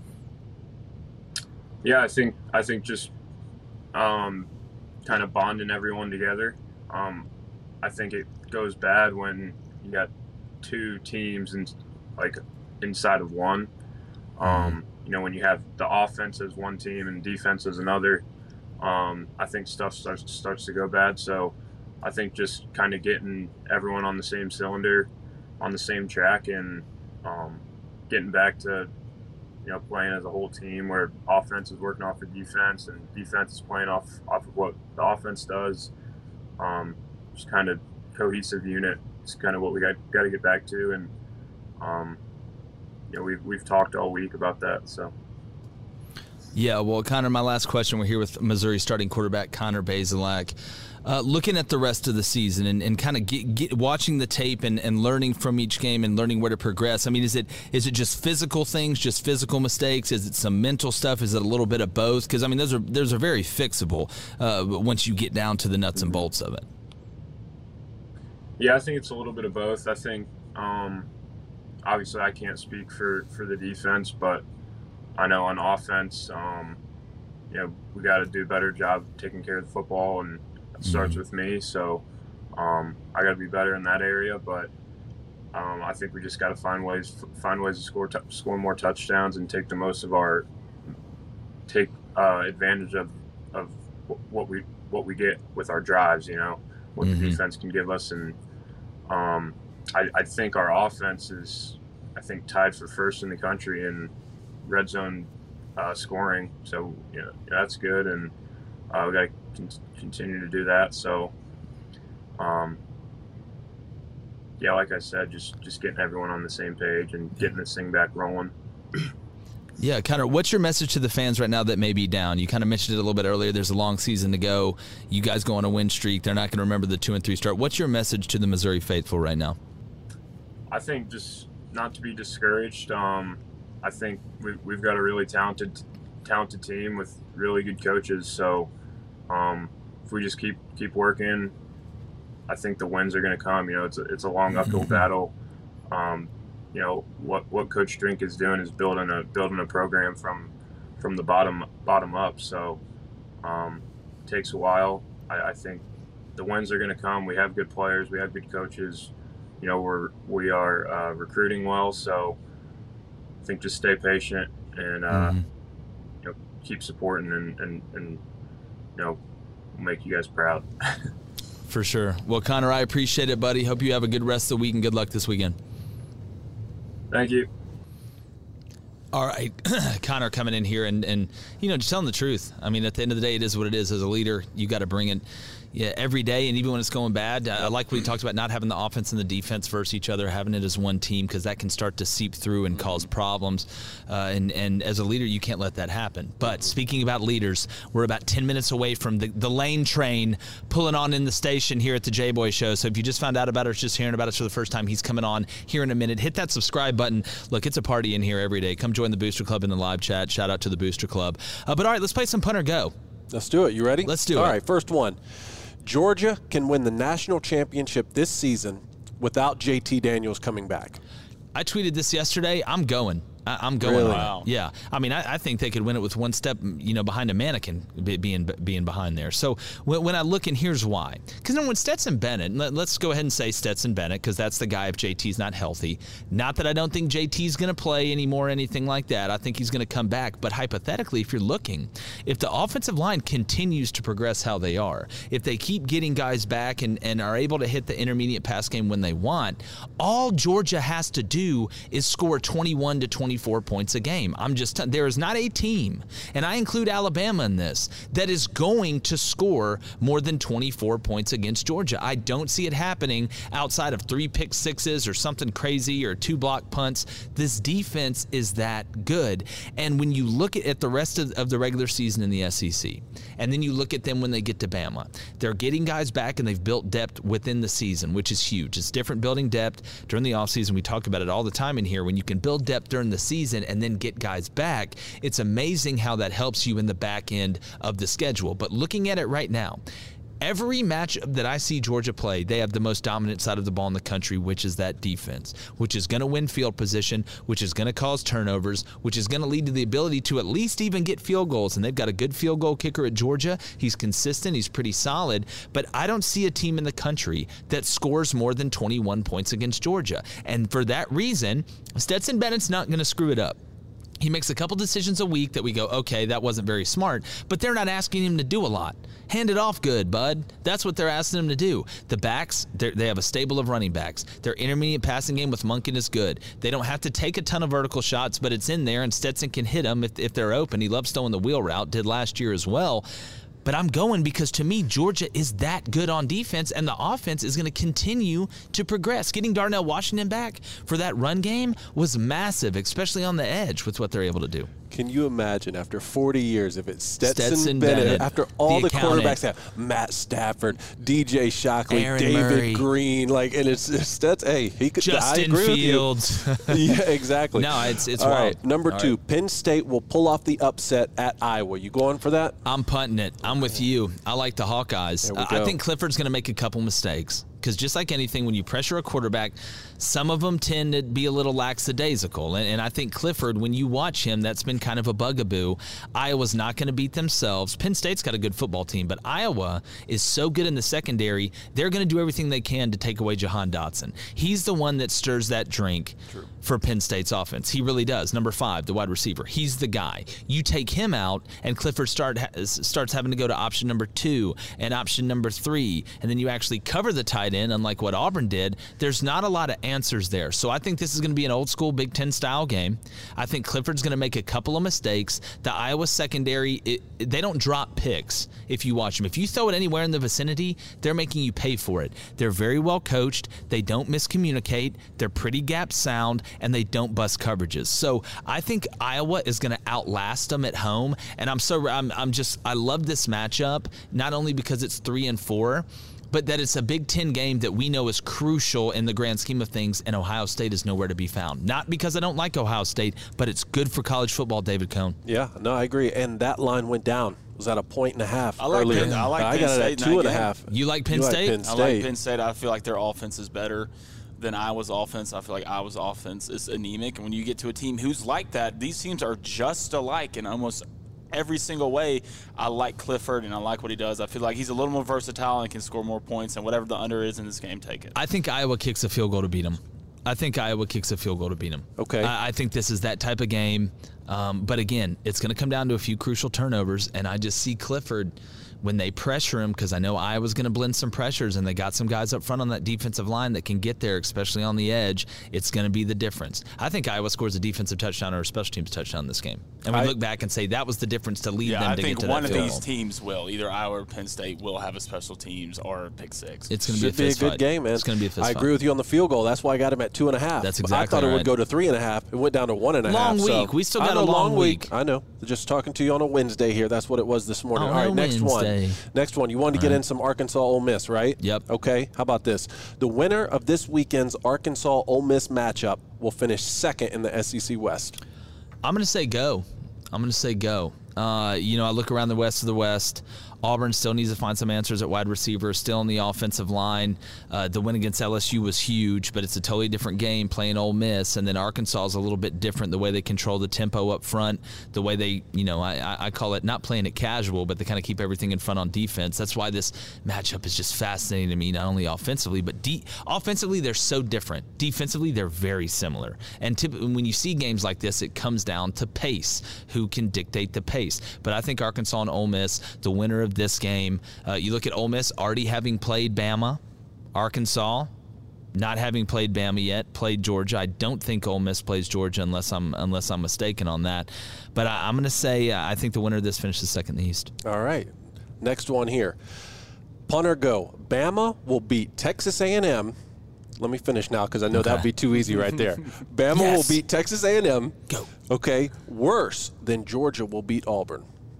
Yeah, I think I think just um, kind of bonding everyone together. Um, I think it goes bad when you got two teams and like inside of one. Um, you know, when you have the offense as one team and defense as another, um, I think stuff starts starts to go bad. So I think just kind of getting everyone on the same cylinder, on the same track, and um, getting back to, you know, playing as a whole team where offense is working off of defense and defense is playing off, off of what the offense does. Um, just kind of cohesive unit is kind of what we got got to get back to. And, um, you know, we've, we've talked all week about that. So. Yeah, well, Connor, my last question. We're here with Missouri starting quarterback Connor Bazelak. Uh, looking at the rest of the season and, and kind of get, get, watching the tape and, and learning from each game and learning where to progress. I mean, is it is it just physical things, just physical mistakes? Is it some mental stuff? Is it a little bit of both? Because, I mean, those are those are very fixable uh, once you get down to the nuts and bolts of it. Yeah, I think it's a little bit of both. I think, um, obviously, I can't speak for, for the defense, but I know on offense, um, you know, we got to do a better job taking care of the football, and it starts mm-hmm. with me. So um, I got to be better in that area. But um, I think we just got to find ways find ways to score t- score more touchdowns and take the most of our take uh, advantage of of what we what we get with our drives. You know, what mm-hmm. the defense can give us, and um, I, I think our offense is I think tied for first in the country in red zone uh, scoring. So you know, that's good, and uh, we got to con- continue to do that. So, um, yeah, like I said, just just getting everyone on the same page and getting this thing back rolling. Yeah, Connor, what's your message to the fans right now that may be down? You kind of mentioned it a little bit earlier. There's a long season to go. You guys go on a win streak. They're not going to remember the two and three start. What's your message to the Missouri faithful right now? I think just not to be discouraged. Um, I think we, we've got a really talented, talented team with really good coaches. So um, if we just keep keep working, I think the wins are going to come. You know, it's a, it's a long uphill battle. Um, you know what what Coach Drink is doing is building a building a program from from the bottom bottom up. So um, it takes a while. I, I think the wins are going to come. We have good players. We have good coaches. You know, we're we are uh, recruiting well. So I think just stay patient and uh, mm-hmm. you know, keep supporting and, and, and you know, make you guys proud. For sure. Well, Connor, I appreciate it, buddy. Hope you have a good rest of the week and good luck this weekend. Thank you. All right, Connor coming in here and, and, you know, just telling the truth. I mean, at the end of the day, it is what it is. As a leader, you got to bring it. Yeah, every day, and even when it's going bad. I like what he talked about, not having the offense and the defense versus each other, having it as one team, because that can start to seep through and mm-hmm. cause problems. Uh, and, and as a leader, you can't let that happen. But speaking about leaders, we're about ten minutes away from the, the Lane train pulling on in the station here at the J-Boy Show. So if you just found out about us, just hearing about us for the first time, he's coming on here in a minute. Hit that subscribe button. Look, it's a party in here every day. Come join the Booster Club in the live chat. Shout out to the Booster Club. Uh, but all right, let's play some Punt or Go. Let's do it. You ready? Let's do all it. All right, first one. Georgia can win the national championship this season without J T Daniels coming back. I tweeted this yesterday. I'm going. I, I'm going. Really? Wow. Yeah. I mean, I, I think they could win it with one step, you know, behind a mannequin being being behind there. So when, when I look, and here's why. Because then when Stetson Bennett, let, let's go ahead and say Stetson Bennett, because that's the guy if J T's not healthy. Not that I don't think J T's going to play anymore or anything like that. I think he's going to come back. But hypothetically, if you're looking, if the offensive line continues to progress how they are, if they keep getting guys back and, and are able to hit the intermediate pass game when they want, all Georgia has to do is score twenty-one to twenty-four points a game. I'm just t- there is not a team, and I include Alabama in this, that is going to score more than twenty-four points against Georgia. I don't see it happening outside of three pick sixes or something crazy or two block punts. This defense is that good. And when you look at, at the rest of, of the regular season in the S E C, and then you look at them when they get to Bama, they're getting guys back and they've built depth within the season, which is huge. It's different building depth during the offseason. We talk about it all the time in here. When you can build depth during the season and then get guys back, it's amazing how that helps you in the back end of the schedule. But looking at it right now, every match that I see Georgia play, they have the most dominant side of the ball in the country, which is that defense, which is going to win field position, which is going to cause turnovers, which is going to lead to the ability to at least even get field goals. And they've got a good field goal kicker at Georgia. He's consistent. He's pretty solid. But I don't see a team in the country that scores more than twenty-one points against Georgia. And for that reason, Stetson Bennett's not going to screw it up. He makes a couple decisions a week that we go, okay, that wasn't very smart, but they're not asking him to do a lot. Hand it off good, bud. That's what they're asking him to do. The backs, they have a stable of running backs. Their intermediate passing game with Monken is good. They don't have to take a ton of vertical shots, but it's in there, and Stetson can hit them if, if they're open. He loves throwing the wheel route, did last year as well. But I'm going because, to me, Georgia is that good on defense, and the offense is going to continue to progress. Getting Darnell Washington back for that run game was massive, especially on the edge with what they're able to do. Can you imagine after forty years if it's Stetson, Stetson Bennett, Bennett, after all the the, quarterbacks have Matt Stafford, D J Shockley, Aaron David Murray. Green, like, and it's, it's Stetson. Hey, he could. Justin I agree Fields. With you. Yeah, exactly. No, it's it's all wild. right. Number all two, right. Penn State will pull off the upset at Iowa. You going for that? I'm punting it. I'm with you. I like the Hawkeyes. There we I go. think Clifford's going to make a couple mistakes. Because just like anything, when you pressure a quarterback, some of them tend to be a little lackadaisical. And, and I think Clifford, when you watch him, that's been kind of a bugaboo. Iowa's not going to beat themselves. Penn State's got a good football team, but Iowa is so good in the secondary, they're going to do everything they can to take away Jahan Dotson. He's the one that stirs that drink True. for Penn State's offense. He really does. Number five, the wide receiver. He's the guy. You take him out, and Clifford start, starts having to go to option number two and option number three, and then you actually cover the tight end, unlike what Auburn did. There's not a lot of answers there. So I think this is going to be an old-school Big Ten style game. I think Clifford's going to make a couple of mistakes. The Iowa secondary, it, they don't drop picks if you watch them. If you throw it anywhere in the vicinity, they're making you pay for it. They're very well coached. They don't miscommunicate. They're pretty gap sound, and they don't bust coverages. So I think Iowa is going to outlast them at home, and I'm so I'm, I'm just I love this matchup, not only because it's three and four, but that it's a Big Ten game that we know is crucial in the grand scheme of things, and Ohio State is nowhere to be found. Not because I don't like Ohio State, but it's good for college football, David Cohn. Yeah, no, I agree. And that line went down. It was at a point and a half I like earlier. Penn, I like I Penn got State it at two and a game. half. You like Penn you State? Like Penn State? I like Penn State. I feel like their offense is better than Iowa's offense. I feel like Iowa's offense is anemic. And when you get to a team who's like that, these teams are just alike in almost every single way. I like Clifford, and I like what he does. I feel like he's a little more versatile and can score more points, and whatever the under is in this game, take it. I think Iowa kicks a field goal to beat them. I think Iowa kicks a field goal to beat them. Okay. I, I think this is that type of game. Um, but again, it's going to come down to a few crucial turnovers, and I just see Clifford when they pressure him, because I know Iowa's going to blend some pressures, and they got some guys up front on that defensive line that can get there, especially on the edge, it's going to be the difference. I think Iowa scores a defensive touchdown or a special teams touchdown in this game. And we I, look back and say that was the difference to lead yeah, them I to think get to one that of field these goal. teams will, either Iowa or Penn State, will have a special teams or a pick six. It's going to be a Should be a fist good fight. game, man. It's going to be a fist I fight. agree with you on the field goal. That's why I got him at two and a half. That's exactly I thought it right. would go to three and a half. It went down to one and a half. Long so- week. We still I got know, a long week. I know. Just talking to you on a Wednesday here. That's what it was this morning. On All right, a next Wednesday. one. Next one. You wanted to All get right. in some Arkansas Ole Miss, right? Yep. Okay. How about this? The winner of this weekend's Arkansas Ole Miss matchup will finish second in the S E C West. I'm going to say go. I'm going to say go. Uh, you know, I look around the west of the West. Auburn still needs to find some answers at wide receiver, still in the offensive line. Uh, the win against L S U was huge, but it's a totally different game playing Ole Miss. And then Arkansas is a little bit different, the way they control the tempo up front, the way they, you know, I, I call it not playing it casual, but they kind of keep everything in front on defense. That's why this matchup is just fascinating to me, not only offensively, but de- offensively, they're so different. Defensively, they're very similar. And typically, when you see games like this, it comes down to pace, who can dictate the pace. But I think Arkansas and Ole Miss, the winner of this game, uh, you look at Ole Miss already having played Bama, Arkansas not having played Bama yet, played Georgia. I don't think Ole Miss plays Georgia unless I'm unless I'm mistaken on that. But I, I'm going to say uh, I think the winner of this finishes second in the East. All right. Next one here. Punter go. Bama will beat Texas A and M. Let me finish now because I know Okay. that would be too easy right there. Bama Yes. will beat Texas A and M. Go. Okay. Worse than Georgia will beat Auburn.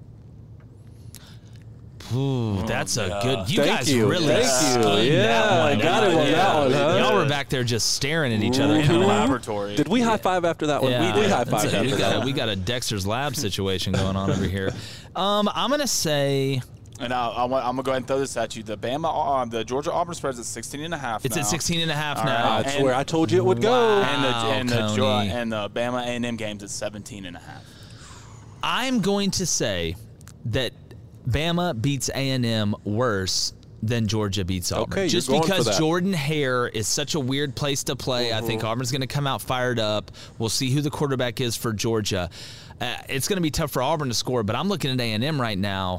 Ooh, that's a good. You Thank guys you. really Thank studied you. Yeah, that one. I got him on that one, huh? Y'all were back there just staring at each other. In a laboratory. Did we high five after that one? Yeah, we we high that's five a- after we that got, one. we got a Dexter's Lab situation going on over here. Um, I'm gonna say And I, I want, I'm gonna go ahead and throw this at you. The Bama, uh, the Georgia Auburn spread is at sixteen and a half. it's now. at sixteen and a half All now. right. That's And- where I told you it would go. And the Wow, and the, Coney. Georgia, and the Bama A and M games at seventeen and a half. I'm going to say that Bama beats A and M worse than Georgia beats Auburn. Okay, you're Just going for because that. Jordan Hare is such a weird place to play, I think Auburn's going to come out fired up. We'll see who the quarterback is for Georgia. Uh, it's going to be tough for Auburn to score, but I'm looking at A and M right now,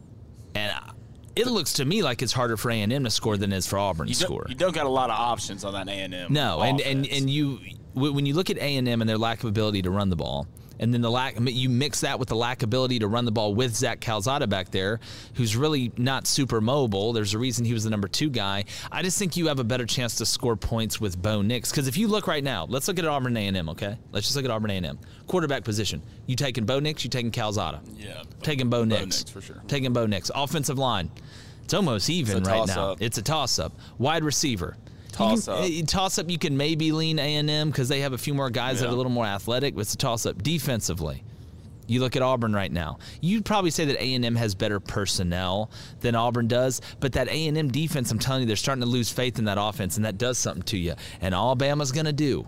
and it looks to me like it's harder for A and M to score than it is for Auburn You to don't, score. you don't got a lot of options on that A and M. No, and, and offense. and you when you look at A and M and their lack of ability to run the ball, and then the lack you mix that with the lack of ability to run the ball with Zach Calzada back there, who's really not super mobile. There's a reason he was the number two guy. I just think you have a better chance to score points with Bo Nix. Because if you look right now, let's look at Auburn A and M, okay? Let's just look at Auburn A and M. Quarterback position. You taking Bo Nix, you taking Calzada. Yeah, Taking Bo, Bo Nix. Nix for sure. Taking Bo Nix. Offensive line. It's almost even It's a right now. toss-up. It's a toss-up. Wide receiver. Toss You up. can- uh, toss up, you can maybe lean A and M because they have a few more guys that are a Yeah. little more athletic, but it's a toss up. Defensively, you look at Auburn right now. You'd probably say that A and M has better personnel than Auburn does, but that A and M defense, I'm telling you, they're starting to lose faith in that offense, and that does something to you. And all Bama's going to do,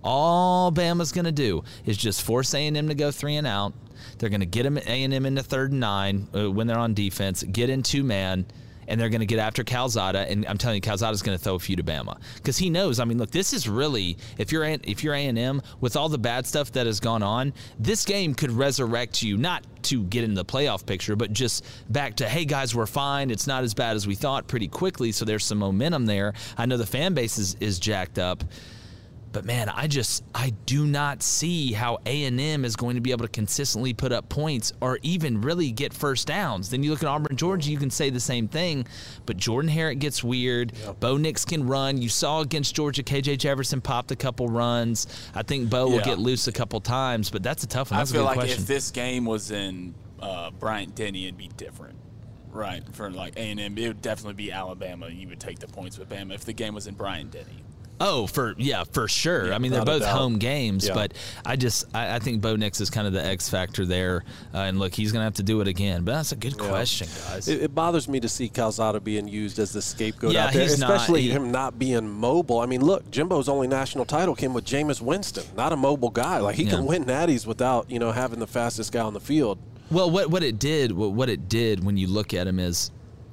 all Bama's going to do is just force A and M to go three and out. They're going to get them A and M into third and nine uh, when they're on defense, get in two-man, and they're going to get after Calzada, and I'm telling you, Calzada's going to throw a few to Bama because he knows. I mean, look, this is really if you're A- if you're A and M with all the bad stuff that has gone on, this game could resurrect you, not to get in the playoff picture, but just back to hey guys, we're fine. It's not as bad as we thought pretty quickly. So there's some momentum there. I know the fan base is, is jacked up. But, man, I just I do not see how A and M is going to be able to consistently put up points or even really get first downs. Then you look at Auburn, Georgia, you can say the same thing. But Jordan Hare, it gets weird. Yep. Bo Nix can run. You saw against Georgia, K J Jefferson popped a couple runs. I think Bo will Yeah. get loose a couple times, but that's a tough one. That's I feel a good like question. if this game was in uh, Bryant Denny, it'd be different. Right, for like A and M, it would definitely be Alabama. You would take the points with Bama if the game was in Bryant Denny. Oh, for yeah, for sure. Yeah, I mean, they're without a both doubt. home games, Yeah. but I just I, I think Bo Nix is kind of the X factor there. Uh, and look, he's going to have to do it again. But that's a good Yeah. question, guys. It, it bothers me to see Calzada being used as the scapegoat Yeah, out there, he's not- especially he- him not being mobile. I mean, look, Jimbo's only national title came with Jameis Winston, not a mobile guy. Like he Yeah. can win natties without you know having the fastest guy on the field. Well, what what it did, what, what it did when you look at him is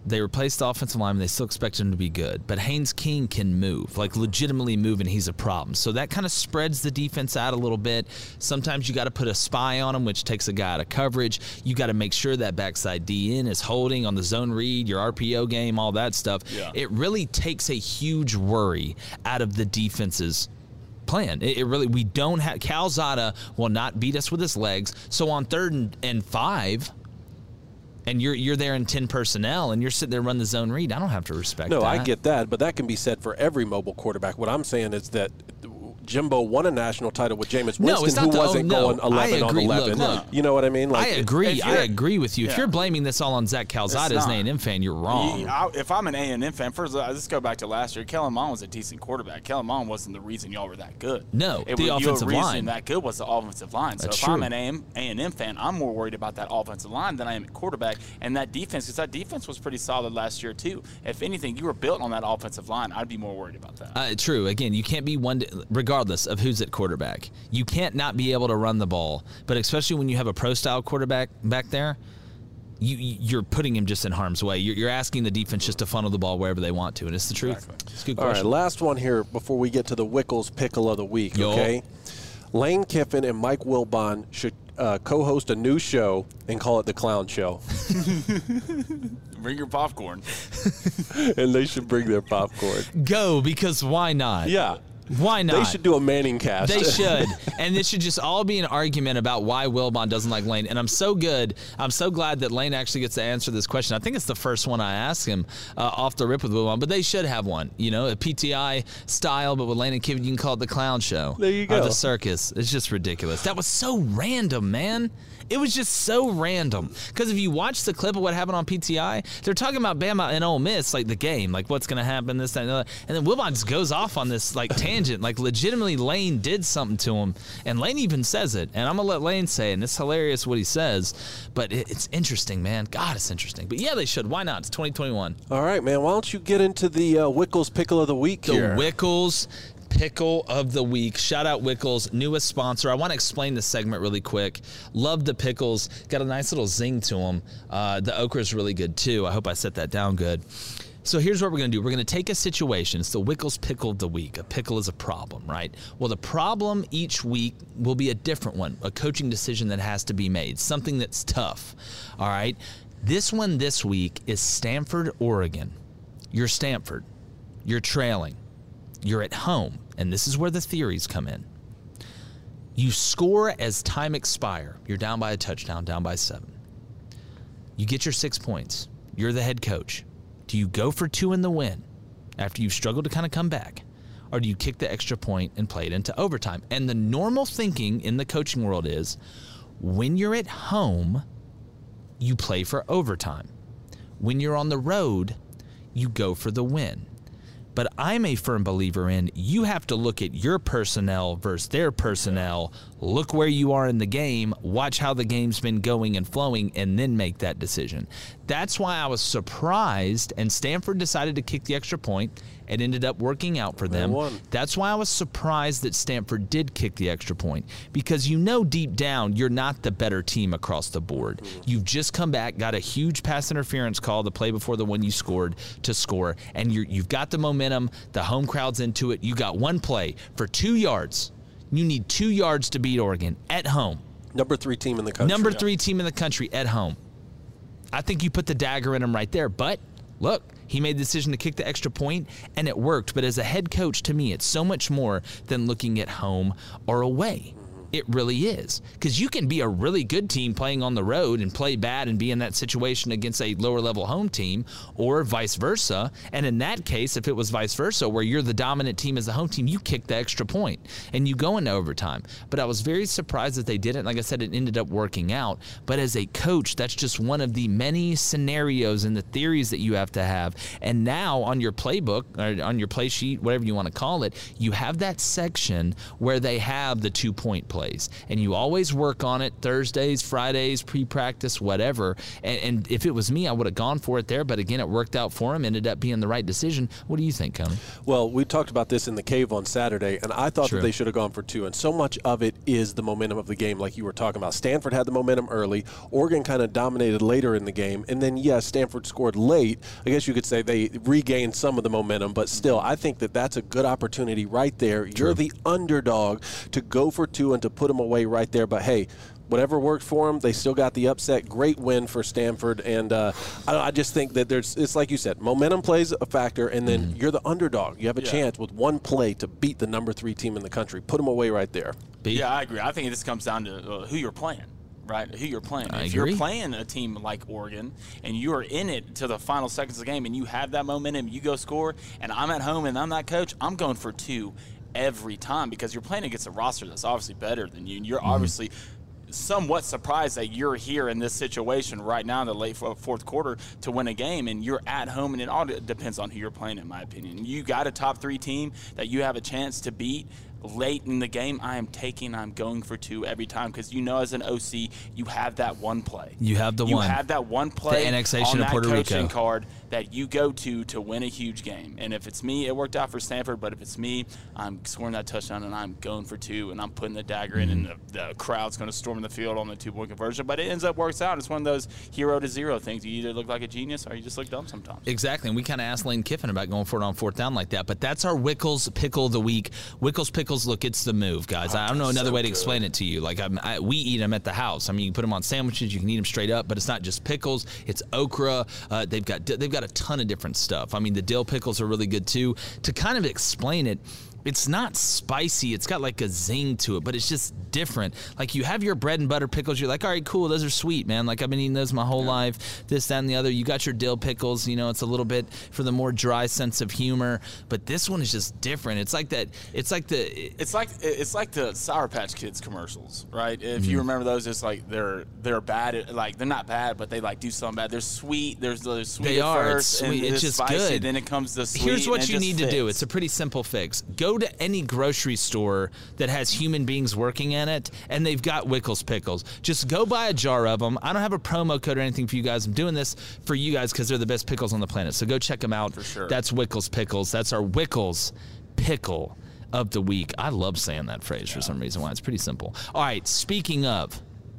They replaced the offensive lineman. They still expect him to be good. But Haynes King can move, like legitimately move, and he's a problem. So that kind of spreads the defense out a little bit. Sometimes you got to put a spy on him, which takes a guy out of coverage. You got to make sure that backside D N is holding on the zone read, your R P O game, all that stuff. Yeah. It really takes a huge worry out of the defense's plan. It, it really, we don't have, Calzada will not beat us with his legs. So on third and, and five, and you're you're there in ten personnel, and you're sitting there running the zone read, I don't have to respect no, that. No, I get that, but that can be said for every mobile quarterback. What I'm saying is that Jimbo won a national title with Jameis Winston, no, it's not who the, wasn't oh, no, going eleven on eleven. Look, look, you know what I mean? Like, I agree. I agree with you. Yeah. If you're blaming this all on Zach Calzada as an A and M fan, you're wrong. He, I, if I'm an A and M fan, first, let's go back to last year. Kellen Mond was a decent quarterback. Kellen Mond wasn't the reason y'all were that good. No, it the was, offensive reason line. that good was the offensive line. So That's if true. I'm an A and M fan, I'm more worried about that offensive line than I am at quarterback and that defense, because that defense was pretty solid last year too. If anything, you were built on that offensive line. I'd be more worried about that. Uh, true. Again, you can't be one, to, regardless of who's at quarterback. You can't not be able to run the ball, but especially when you have a pro-style quarterback back there, you, you're putting him just in harm's way. You're, you're asking the defense just to funnel the ball wherever they want to, and it's the truth. Exactly. It's a good All question. right, last one here before we get to the Wickles Pickle of the Week, Yo. okay? Lane Kiffin and Mike Wilbon should uh, co-host a new show and call it The Clown Show. Bring your popcorn. And they should bring their popcorn. Go, because why not? Yeah. Why not? They should do a Manning cast. They should. And this should just all be an argument about why Wilbon doesn't like Lane. And I'm so good. I'm so glad that Lane actually gets to answer this question. I think it's the first one I ask him uh, off the rip with Wilbon. But they should have one, you know, a P T I style. But with Lane and Kiffin, you can call it the Clown Show. There you Or go. the circus. It's just ridiculous. That was so random, man. It was just so random. Because if you watch the clip of what happened on P T I, they're talking about Bama and Ole Miss, like the game, like what's going to happen, this, that, and the other. And then Wilbon just goes off on this like tangent, like legitimately Lane did something to him. And Lane even says it. And I'm going to let Lane say it. And it's hilarious what he says. But it, it's interesting, man. God, it's interesting. But yeah, they should. Why not? It's twenty twenty-one. All right, man. Why don't you get into the uh, Wickles Pickle of the Week The here? Wickles Pickle of the Week. Shout out Wickles, newest sponsor. I want to explain this segment really quick. Love the pickles. Got a nice little zing to them. Uh, the okra is really good too. I hope I set that down good. So here's what we're going to do. We're going to take a situation. It's the Wickles Pickle of the Week. A pickle is a problem, right? Well, the problem each week will be a different one, a coaching decision that has to be made, something that's tough, all right? This one this week is Stanford, Oregon. You're Stanford. You're trailing. You're at home, and this is where the theories come in. You score as time expire. You're down by a touchdown, down by seven. You get your six points. You're the head coach. Do you go for two in the win after you've struggled to kind of come back? Or do you kick the extra point and play it into overtime? And the normal thinking in the coaching world is when you're at home, you play for overtime. When you're on the road, you go for the win. But I'm a firm believer in you have to look at your personnel versus their personnel, look where you are in the game, watch how the game's been going and flowing, and then make that decision. That's why I was surprised, and Stanford decided to kick the extra point. It ended up working out for them. That's why I was surprised that Stanford did kick the extra point, because you know deep down you're not the better team across the board. You've just come back, got a huge pass interference call the play before the one you scored to score, and you're, you've got the momentum, the home crowd's into it. You got one play for two yards. You need two yards to beat Oregon at home. Number three team in the country. Number three team in the country at home. I think you put the dagger in him right there, but look, he made the decision to kick the extra point, and it worked. But as a head coach, to me, it's so much more than looking at home or away. It really is. Because you can be a really good team playing on the road and play bad and be in that situation against a lower-level home team, or vice versa. And in that case, if it was vice versa, where you're the dominant team as the home team, you kick the extra point and you go into overtime. But I was very surprised that they didn't. Like I said, it ended up working out. But as a coach, that's just one of the many scenarios and the theories that you have to have. And now on your playbook, or on your play sheet, whatever you want to call it, you have that section where they have the two-point play. plays. And you always work on it Thursdays, Fridays, pre-practice, whatever. And, and if it was me, I would have gone for it there. But again, it worked out for him, ended up being the right decision. What do you think, Coney? Well, we talked about this in the cave on Saturday, and I thought True. that they should have gone for two. And so much of it is the momentum of the game, like you were talking about. Stanford had the momentum early. Oregon kind of dominated later in the game. And then, yes, Stanford scored late. I guess you could say they regained some of the momentum. But still, I think that that's a good opportunity right there. True. You're the underdog to go for two and to put them away right there. But, hey, whatever worked for them, they still got the upset. Great win for Stanford. And uh, I, I just think that there's, it's like you said, momentum plays a factor, and then mm-hmm. you're the underdog. You have a yeah. chance with one play to beat the number three team in the country. Put them away right there. B. Yeah, I agree. I think this comes down to uh, who you're playing. Right, who you're playing. I if agree. you're playing a team like Oregon and you're in it to the final seconds of the game and you have that momentum, you go score, and I'm at home and I'm that coach, I'm going for two every time because you're playing against a roster that's obviously better than you, and you're mm-hmm. obviously somewhat surprised that you're here in this situation right now in the late fourth quarter to win a game, and you're at home, and it all depends on who you're playing, in my opinion. You got a top three team that you have a chance to beat late in the game. I am taking, I'm going for two every time because you know as an O C, you have that one play. You have the you one. You have that one play the annexation on of that Puerto coaching Rico card that you go to to win a huge game. And if it's me, it worked out for Stanford, but if it's me, I'm scoring that touchdown and I'm going for two and I'm putting the dagger mm-hmm. in and the, the crowd's going to storm the field on the two-point conversion. But it ends up works out. It's one of those hero to zero things. You either look like a genius or you just look dumb sometimes. Exactly, and we kind of asked Lane Kiffin about going for it on fourth down like that. But that's our Wickles Pickle of the week. Wickles Pickles, look, it's the move. Guys, oh, I don't know another so way to good. explain it to you. Like I'm, I, we eat them at the house. I mean, you put them on sandwiches, you can eat them straight up. But it's not just pickles; it's okra. Uh, they've got they've got a ton of different stuff. I mean, the dill pickles are really good too. To kind of explain it, it's not spicy. It's got like a zing to it, but it's just different. Like you have your bread and butter pickles. You're like, all right, cool. Those are sweet, man. Like I've been eating those my whole yeah. life. This, that, and the other. You got your dill pickles. You know, it's a little bit for the more dry sense of humor. But this one is just different. It's like that. It's like the. It's like it's like the Sour Patch Kids commercials, right? If mm-hmm. you remember those, it's like they're they're bad. Like they're not bad, but they like do something bad. They're sweet. There's the sweet they at are. first, it's sweet. And it's just spicy, good. Then it comes the sweet. Here's what and you need fits. to do. It's a pretty simple fix. Go to any grocery store that has human beings working in it, and they've got Wickles Pickles. Just go buy a jar of them. I don't have a promo code or anything for you guys. I'm doing this for you guys because they're the best pickles on the planet. So go check them out. For sure. That's Wickles Pickles. That's our Wickles Pickle of the week. I love saying that phrase yeah. for some reason. Why? It's pretty simple. All right, speaking of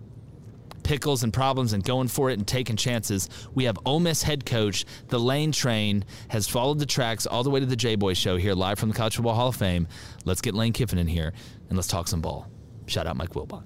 pickles and problems and going for it and taking chances, we have Ole Miss head coach, the Lane Train, has followed the tracks all the way to the J-Boy Show here live from the College Football Hall of Fame. Let's get Lane Kiffin in here, and let's talk some ball. Shout out Mike Wilbon.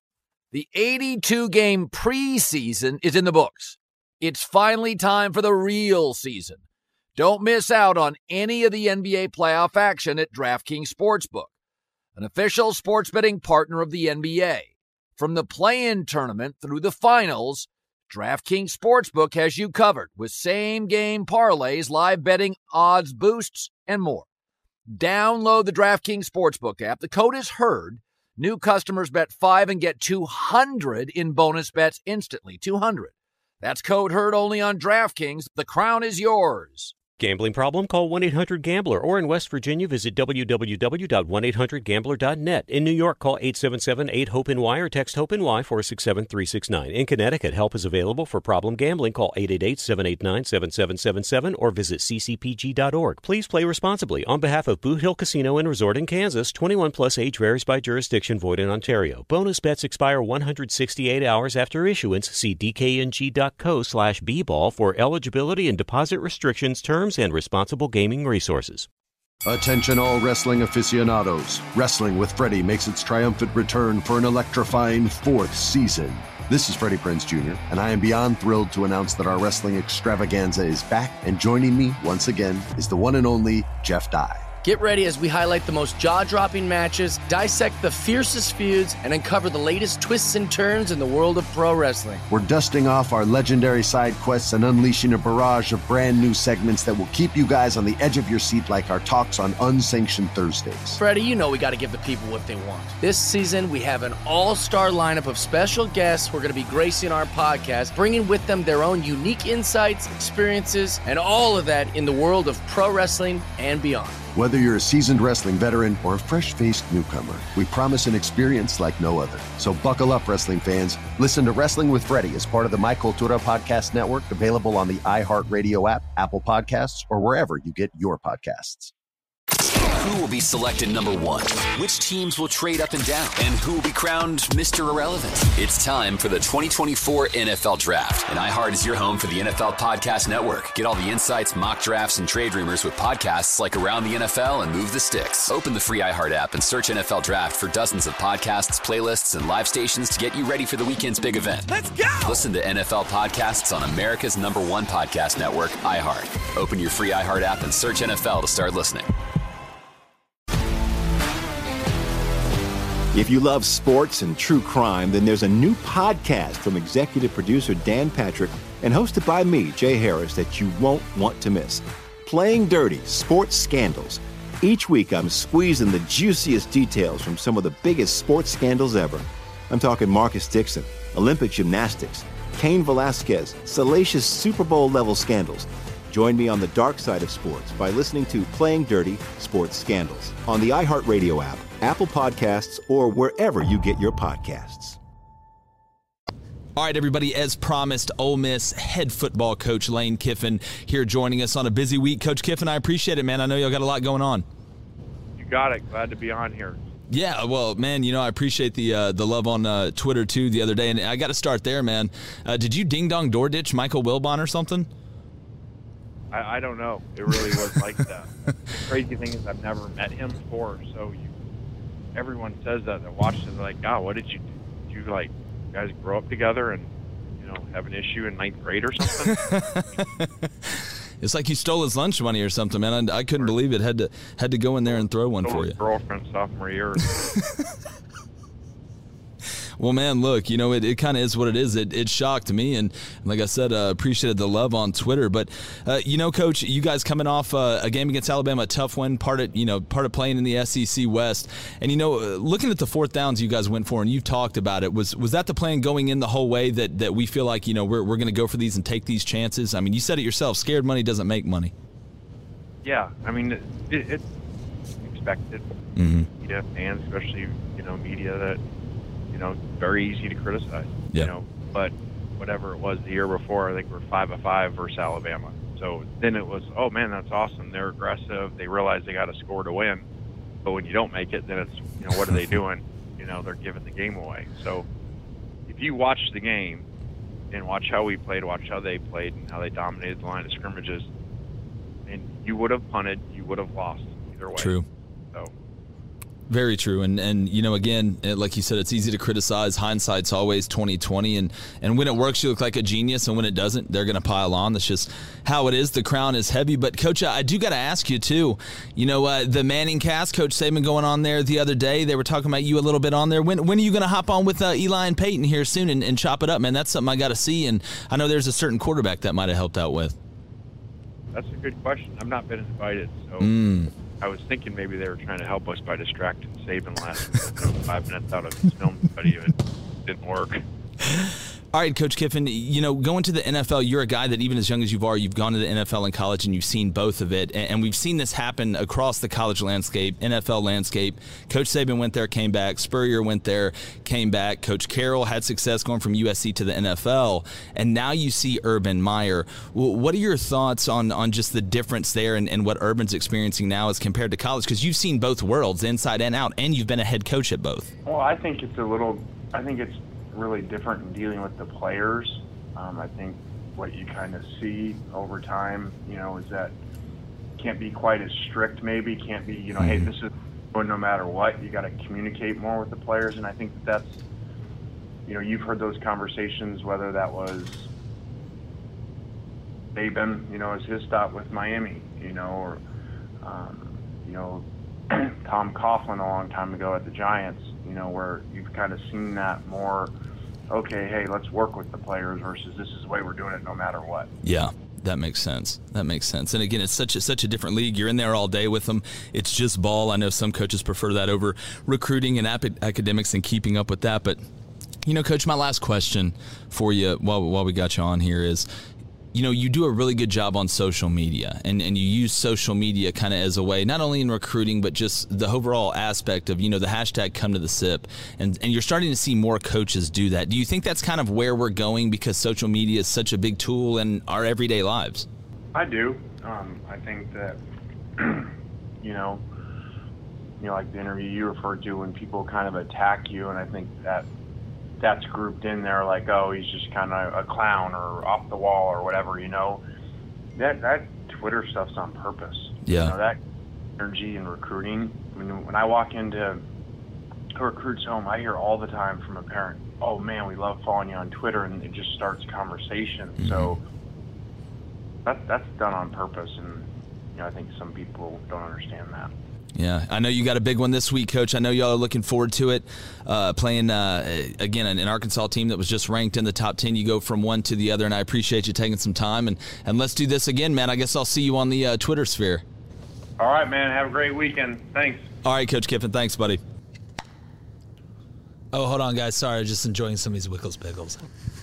The eighty-two game preseason is in the books. It's finally time for the real season. Don't miss out on any of the N B A playoff action at DraftKings Sportsbook, an official sports betting partner of the N B A. From the play-in tournament through the finals, DraftKings Sportsbook has you covered with same-game parlays, live betting, odds boosts, and more. Download the DraftKings Sportsbook app. The code is HEARD. New customers bet five and get two hundred in bonus bets instantly. two hundred. That's code HEARD only on DraftKings. The crown is yours. Gambling problem? Call one eight hundred gambler, or in West Virginia, visit w w w dot one eight hundred gambler dot net. In New York, call eight seven seven eight hope N Y or text HOPE-NY four six seven three six nine. In Connecticut, help is available for problem gambling. Call eight eight eight seven eight nine seven seven seven seven or visit c c p g dot org. Please play responsibly. On behalf of Boot Hill Casino and Resort in Kansas, twenty-one plus age varies by jurisdiction, void in Ontario. Bonus bets expire one hundred sixty-eight hours after issuance. See d k n g dot co slash b ball for eligibility and deposit restrictions, terms, and responsible gaming resources. Attention all wrestling aficionados. Wrestling with Freddie makes its triumphant return for an electrifying fourth season. This is Freddie Prinze Junior, and I am beyond thrilled to announce that our wrestling extravaganza is back, and joining me once again is the one and only Jeff Dye. Get ready as we highlight the most jaw-dropping matches, dissect the fiercest feuds, and uncover the latest twists and turns in the world of pro wrestling. We're dusting off our legendary side quests and unleashing a barrage of brand new segments that will keep you guys on the edge of your seat like our talks on Unsanctioned Thursdays. Freddie, you know we got to give the people what they want. This season, we have an all-star lineup of special guests who are going to be gracing our podcast, bringing with them their own unique insights, experiences, and all of that in the world of pro wrestling and beyond. Whether you're a seasoned wrestling veteran or a fresh-faced newcomer, we promise an experience like no other. So buckle up, wrestling fans. Listen to Wrestling with Freddie as part of the My Cultura Podcast Network, available on the iHeartRadio app, Apple Podcasts, or wherever you get your podcasts. Who will be selected number one? Which teams will trade up and down? And who will be crowned Mister Irrelevant? It's time for the twenty twenty-four N F L Draft. And iHeart is your home for the N F L Podcast Network. Get all the insights, mock drafts, and trade rumors with podcasts like Around the N F L and Move the Sticks. Open the free iHeart app and search N F L Draft for dozens of podcasts, playlists, and live stations to get you ready for the weekend's big event. Let's go! Listen to N F L podcasts on America's number one podcast network, iHeart. Open your free iHeart app and search N F L to start listening. If you love sports and true crime, then there's a new podcast from executive producer Dan Patrick and hosted by me, Jay Harris, that you won't want to miss. Playing Dirty: Sports Scandals. Each week, I'm squeezing the juiciest details from some of the biggest sports scandals ever. I'm talking Marcus Dixon, Olympic gymnastics, Cain Velasquez, salacious Super Bowl-level scandals. Join me on the dark side of sports by listening to Playing Dirty: Sports Scandals on the iHeartRadio app, Apple Podcasts, or wherever you get your podcasts. All right, everybody, as promised, Ole Miss head football coach Lane Kiffin here joining us on a busy week. Coach Kiffin, I appreciate it, man. I know y'all got a lot going on. You got it. Glad to be on here. Yeah, well, man, you know, I appreciate the uh, the love on uh, Twitter, too, the other day. And I got to start there, man. Uh, did you ding-dong door ditch Michael Wilbon or something? I, I don't know. It really was like that. The crazy thing is I've never met him before, so you, everyone says that that watches it, like, God, what did you do? Did you, like, guys grow up together and, you know, have an issue in ninth grade or something? It's like you stole his lunch money or something, man. I, I couldn't believe it. Had to had to go in there and throw one for you. Girlfriend sophomore year. Well, man, look, you know, it, it kind of is what it is. It, it shocked me, and like I said, uh, appreciated the love on Twitter. But, uh, you know, Coach, you guys coming off uh, a game against Alabama, a tough win, part of, you know, part of playing in the S E C West. And, you know, uh, looking at the fourth downs you guys went for, and you've talked about it, was was that the plan going in the whole way that, that we feel like, you know, we're, we're going to go for these and take these chances? I mean, you said it yourself, scared money doesn't make money. Yeah, I mean, it, it, it's expected. Mm-hmm. Media fans, especially, you know, media that, you know, very easy to criticize. Yeah. You know, but whatever it was the year before, I think we're five of five versus Alabama. So then it was, oh man, that's awesome. They're aggressive. They realize they got to score to win. But when you don't make it, then it's, you know, what are they doing? You know, they're giving the game away. So if you watch the game and watch how we played, watch how they played, and how they dominated the line of scrimmages, and you would have punted, you would have lost either way. True. So. Very true, and and you know, again, like you said, it's easy to criticize. Hindsight's always twenty twenty, and and when it works, you look like a genius, and when it doesn't, they're going to pile on. That's just how it is. The crown is heavy, but Coach, I do got to ask you too. You know, uh, the Manning cast, Coach Saban going on there the other day. They were talking about you a little bit on there. When when are you going to hop on with uh, Eli and Peyton here soon and, and chop it up, man? That's something I got to see, and I know there's a certain quarterback that might have helped out with. That's a good question. I've not been invited, so. Mm. I was thinking maybe they were trying to help us by distracting Saban last week. You know, five minutes out of his film study, it didn't work. All right, Coach Kiffin, you know, going to the N F L, you're a guy that even as young as you are, you've gone to the N F L and college, and you've seen both of it. And we've seen this happen across the college landscape, N F L landscape. Coach Saban went there, came back. Spurrier went there, came back. Coach Carroll had success going from U S C to the N F L. And now you see Urban Meyer. What are your thoughts on, on just the difference there and, and what Urban's experiencing now as compared to college? Because you've seen both worlds, inside and out, and you've been a head coach at both. Well, I think it's a little – I think it's – really different in dealing with the players. Um, I think what you kind of see over time, you know, is that can't be quite as strict maybe, can't be, you know, hey, this is no matter what. You got to communicate more with the players, and I think that that's, you know, you've heard those conversations, whether that was Saban, you know, as his stop with Miami, you know, or, um, you know, Tom Coughlin a long time ago at the Giants, you know, where you've kind of seen that more, okay, hey, let's work with the players versus this is the way we're doing it no matter what. Yeah, that makes sense. That makes sense. And again, it's such a, such a different league. You're in there all day with them. It's just ball. I know some coaches prefer that over recruiting and ap- academics and keeping up with that. But, you know, Coach, my last question for you while, while we got you on here is, you know, you do a really good job on social media, and, and you use social media kind of as a way, not only in recruiting, but just the overall aspect of, you know, the hashtag come to the S I P, and, and you're starting to see more coaches do that. Do you think that's kind of where we're going because social media is such a big tool in our everyday lives? I do. Um, I think that, you know, you know, like the interview you referred to when people kind of attack you, and I think that that's grouped in there like, oh, he's just kind of a clown or off the wall or whatever, you know. That that Twitter stuff's on purpose. Yeah. You know, that energy in recruiting. I mean, when I walk into a recruit's home, I hear all the time from a parent, oh, man, we love following you on Twitter, and it just starts conversation. Mm-hmm. So that, that's done on purpose, and, you know, I think some people don't understand that. Yeah, I know you got a big one this week, Coach. I know y'all are looking forward to it. Uh, playing, uh, again, an Arkansas team that was just ranked in the top ten. You go from one to the other, and I appreciate you taking some time. And, and let's do this again, man. I guess I'll see you on the uh, Twitter sphere. All right, man. Have a great weekend. Thanks. All right, Coach Kiffin. Thanks, buddy. Oh, hold on, guys. Sorry, just enjoying some of these Wickles Pickles.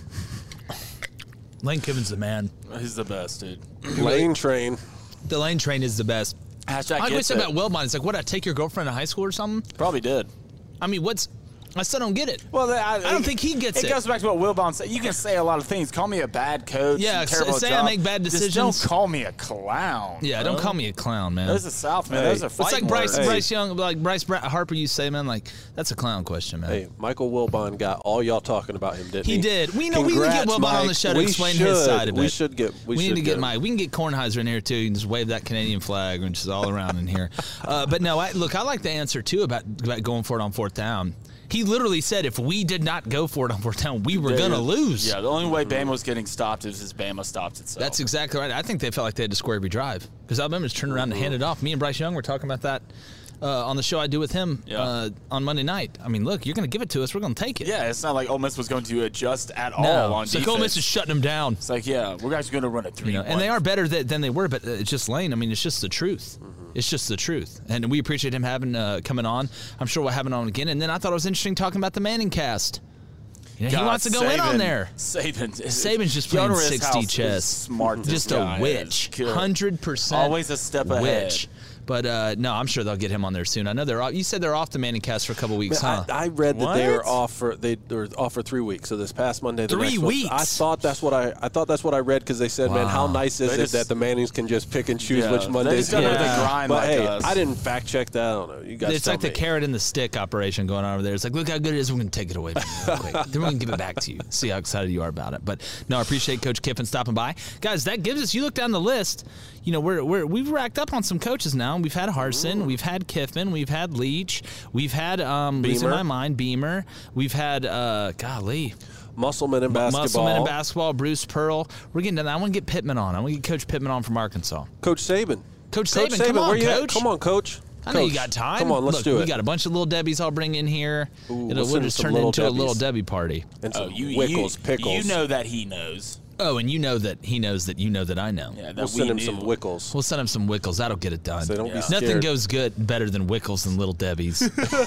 Lane Kiffin's the man. He's the best, dude. Lane Train. The Lane Train is the best. Hashtag I always say it. about Wilbon, it's like, what, I take your girlfriend to high school or something? Probably did. I mean, what's... I still don't get it. Well, I, I don't think he gets it. It goes back to what Wilbon said. You can say a lot of things. Call me a bad coach. Yeah, terrible say job. I make bad decisions. Just don't call me a clown. Yeah, bro. Don't call me a clown, man. Those are South, man. Hey, Those are It's fighting like Bryce, words. Bryce Young, like Bryce Bra- Harper used to say, man, like, that's a clown question, man. Hey, Michael Wilbon got all y'all talking about him, didn't he? He did. We know we can get Wilbon on the show to we explain should, his side of it. We should get. We, We, should need to get, get Mike. We can get Kornheiser in here too. You can just wave that Canadian flag and just all around in here. Uh, but no, I, look, I like the answer too about, about going for it on fourth down. He literally said if we did not go for it on fourth down, we were going to lose. Yeah, the only way Bama was getting stopped is if Bama stopped itself. That's exactly right. I think they felt like they had to score every drive because Alabama just turned around and handed it off. Me and Bryce Young were talking about that uh, on the show I do with him Yeah. uh, on Monday night. I mean, look, you're going to give it to us. We're going to take it. Yeah, it's not like Ole Miss was going to adjust at all No, on it's defense. like Ole Miss is shutting them down. It's like, yeah, we're guys going to run a three. You know, and they are better th- than they were, but it's just Lane. I mean, it's just the truth. Mm-hmm. It's just the truth. And we appreciate him having uh, coming on. I'm sure we'll have him on again. And then I thought it was interesting talking about the Manning cast. You know, God, he wants to go Saban, in on there. Saban, Saban's just playing Gunner sixty House chess. is smart. Just this a guy witch. is. one hundred percent Always a step ahead. witch. But, uh, no, I'm sure they'll get him on there soon. I know they're off. You said they're off the Manning cast for a couple weeks, Man, huh? I, I read that What? they were off for they were off for three weeks. So this past Monday, the Three next one- weeks? I thought that's what I I thought that's what I read because they said, man, how Wow. nice is They it just- that the Mannings can just pick and choose Yeah, which they Mondays? just go to with the work. grind But like hey, us. I didn't fact check that. I don't know. You guys It's tell like the me. carrot and the stick operation going on over there. It's like, look how good it is. We're going to take it away from you real quick. Then we're going to give it back to you. See how excited you are about it. But no, I appreciate Coach Kiffin stopping by. Guys, that gives us, you look down the list, you know, we're, we're, we've racked up on some coaches now. We've had Harsin. We've had Kiffin. We've had Leach. We've had, um, losing Beamer. my mind, Beamer. We've had, uh, golly. Musselman in basketball. Musselman in basketball, Bruce Pearl. We're getting done. I want to get Pittman on. I want to get Coach Pittman on from Arkansas. Coach Saban. Coach Coach Saban, come on, where you at? Coach. Come on, Coach. I know you Coach, got time. Come on, let's Look, do it. We got a bunch of little Debbies I'll bring in here. Ooh, It'll let's we'll send just some turn it little into a little Debbies. Debbie party. And some Oh, you, Wickles, you, pickles. You know that he knows. Oh, and you know that he knows that you know that I know. Yeah, that We'll we send him knew. some Wickles. We'll send him some Wickles. That'll get it done. So don't be Nothing scared. goes good better than Wickles and Little Debbie's.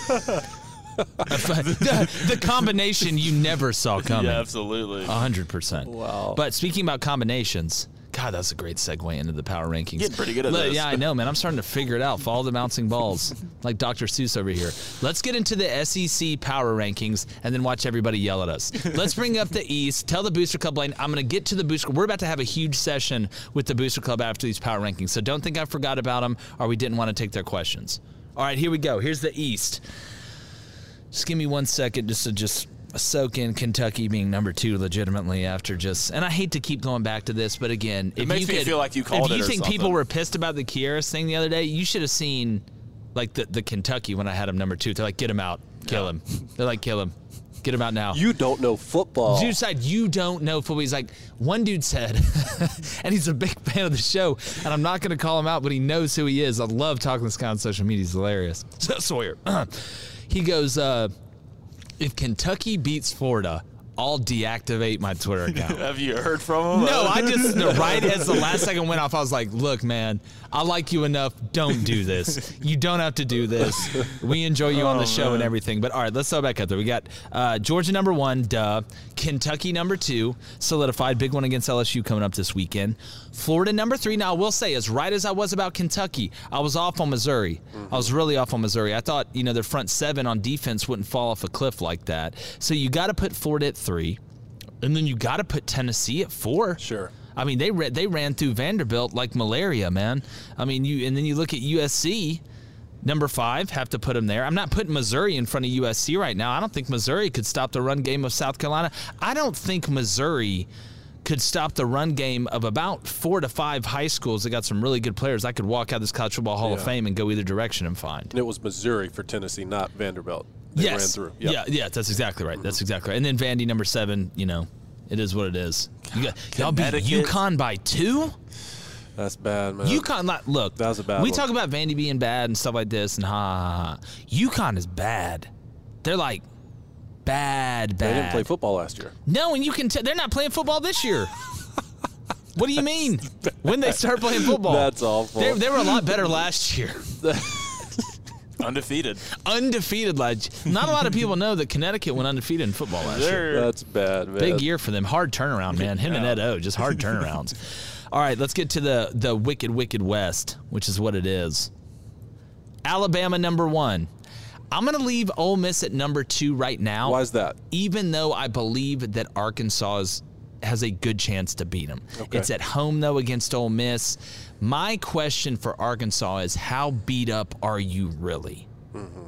the, the combination you never saw coming. Yeah, absolutely. A hundred percent. Wow. But speaking about combinations, God, that's a great segue into the power rankings. Getting pretty good at Look, this. Yeah, I know, man. I'm starting to figure it out. Follow the bouncing balls, like Doctor Seuss over here. Let's get into the S E C power rankings and then watch everybody yell at us. Let's bring up the East. Tell the Booster Club Lane. I'm going to get to the Booster. We're about to have a huge session with the Booster Club after these power rankings, so don't think I forgot about them or we didn't want to take their questions. All right, here we go. Here's the East. Just give me one second just to just soak in Kentucky being number two legitimately after just, and I hate to keep going back to this, but again, It if makes you me could, feel like you called if it you or think people something. were pissed about the Kieras thing the other day, you should have seen like the, the Kentucky when I had him number two. They're like, get him out, kill him. They're like, kill him. Get him out now. You don't know football. Dude said, you don't know football. He's like, one dude said, and he's a big fan of the show, and I'm not going to call him out, but he knows who he is. I love talking to this guy on social media. He's hilarious. So Sawyer, he goes, uh, if Kentucky beats Florida, I'll deactivate my Twitter account. Have you heard from him? No, I just, no, right as the last second went off, I was like, look, man, I like you enough. Don't do this. You don't have to do this. We enjoy you on the show man. and everything. But, all right, let's throw back up there. We got uh, Georgia number one, duh. Kentucky number two, solidified. Big one against L S U coming up this weekend. Florida number three. Now, I will say, as right as I was about Kentucky, I was off on Missouri. Mm-hmm. I was really off on Missouri. I thought, you know, their front seven on defense wouldn't fall off a cliff like that. So you got to put Florida at three. And then you got to put Tennessee at four. Sure. I mean, they they ran through Vanderbilt like malaria, man. I mean, you and then you look at U S C, number five, have to put them there. I'm not putting Missouri in front of U S C right now. I don't think Missouri could stop the run game of South Carolina. I don't think Missouri could stop the run game of about four to five high schools that got some really good players. I could walk out of this College Football Hall yeah. of Fame and go either direction and find. And it was Missouri for Tennessee, not Vanderbilt. They yes. ran through. Yep. Yeah, yeah, that's exactly right. That's exactly right. And then Vandy, number seven, you know, it is what it is. You got, y'all beat UConn by two? That's bad, man. UConn, like, look, that was a bad we one. talk about Vandy being bad and stuff like this, and ha, ha, ha. UConn is bad. They're like bad, bad. They didn't play football last year. No, and you can tell they're not playing football this year. What do you mean? When they start playing football? That's awful. They, they were a lot better last year. Undefeated. Undefeated. Last Not a lot of people know that Connecticut went undefeated in football last year. That's bad, man. Big year for them. Hard turnaround, man. Him yeah. and Ed O, just hard turnarounds. All right, let's get to the, the wicked, wicked West, which is what it is. Alabama, number one. I'm going to leave Ole Miss at number two right now. Why is that? Even though I believe that Arkansas is, has a good chance to beat them. Okay. It's at home, though, against Ole Miss. My question for Arkansas is, how beat up are you really? Mm-hmm.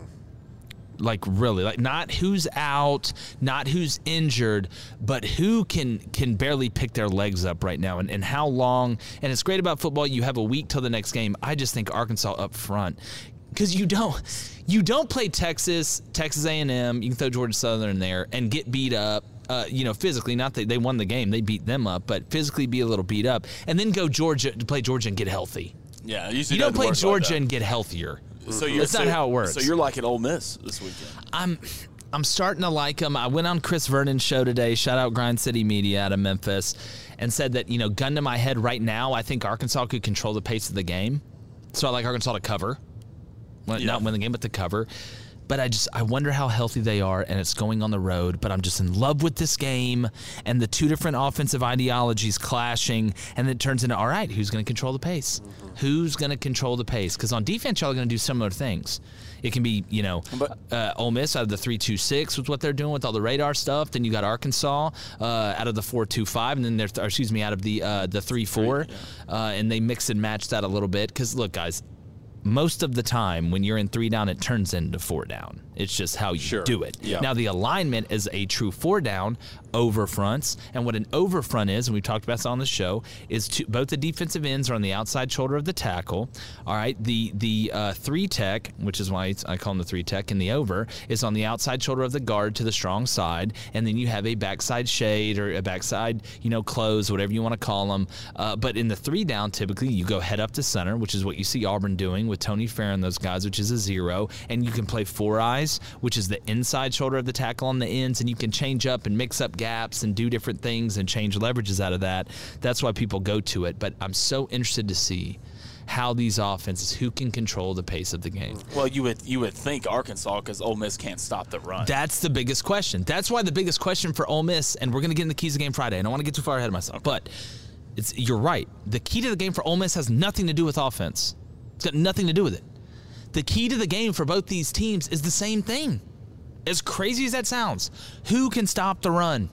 Like, really. Like, not who's out, not who's injured, but who can can barely pick their legs up right now, and, and how long. And it's great about football. You have a week till the next game. I just think Arkansas up front. Because you don't, you don't play Texas, Texas A and M, you can throw Georgia Southern in there, and get beat up. Uh, you know, physically, not that they won the game, they beat them up, but physically be a little beat up, and then go Georgia to play Georgia and get healthy. Yeah, usually you don't play Georgia like and get healthier. So you're, That's so, not how it works. So you're liking Ole Miss this weekend. I'm, I'm starting to like them. I went on Chris Vernon's show today. Shout out Grind City Media out of Memphis, and said that, you know, gun to my head right now, I think Arkansas could control the pace of the game. So I like Arkansas to cover, well, yeah. not win the game, but to cover. But I just, I wonder how healthy they are, and it's going on the road. But I'm just in love with this game and the two different offensive ideologies clashing, and it turns into, all right, who's going to control the pace? Mm-hmm. Who's going to control the pace? Because on defense, y'all are going to do similar things. It can be, you know, but, uh, Ole Miss out of the three two six with what they're doing with all the radar stuff. Then you got Arkansas uh, out of the four two five, and then there's, or excuse me, out of the uh, the three four, yeah. uh, and they mix and match that a little bit. Because look, guys, most of the time when you're in three down, it turns into four down. It's just how you sure. do it. Yeah. Now, the alignment is a true four down over fronts. And what an over front is, and we've talked about this on the show, is to, both the defensive ends are on the outside shoulder of the tackle. All right. The the uh, three tech, which is why it's, I call them the three tech, and the over is on the outside shoulder of the guard to the strong side. And then you have a backside shade or a backside, you know, close, whatever you want to call them. Uh, but in the three down, typically you go head up to center, which is what you see Auburn doing with Tony Farr and those guys, which is a zero. And you can play four eyes, which is the inside shoulder of the tackle on the ends, and you can change up and mix up gaps and do different things and change leverages out of that. That's why people go to it. But I'm so interested to see how these offenses, who can control the pace of the game. Well, you would you would think Arkansas, because Ole Miss can't stop the run. That's the biggest question. That's why the biggest question for Ole Miss, and we're going to get in the keys of the game Friday. I don't want to get too far ahead of myself, okay. but it's you're right. The key to the game for Ole Miss has nothing to do with offense. It's got nothing to do with it. The key to the game for both these teams is the same thing. As crazy as that sounds, who can stop the run?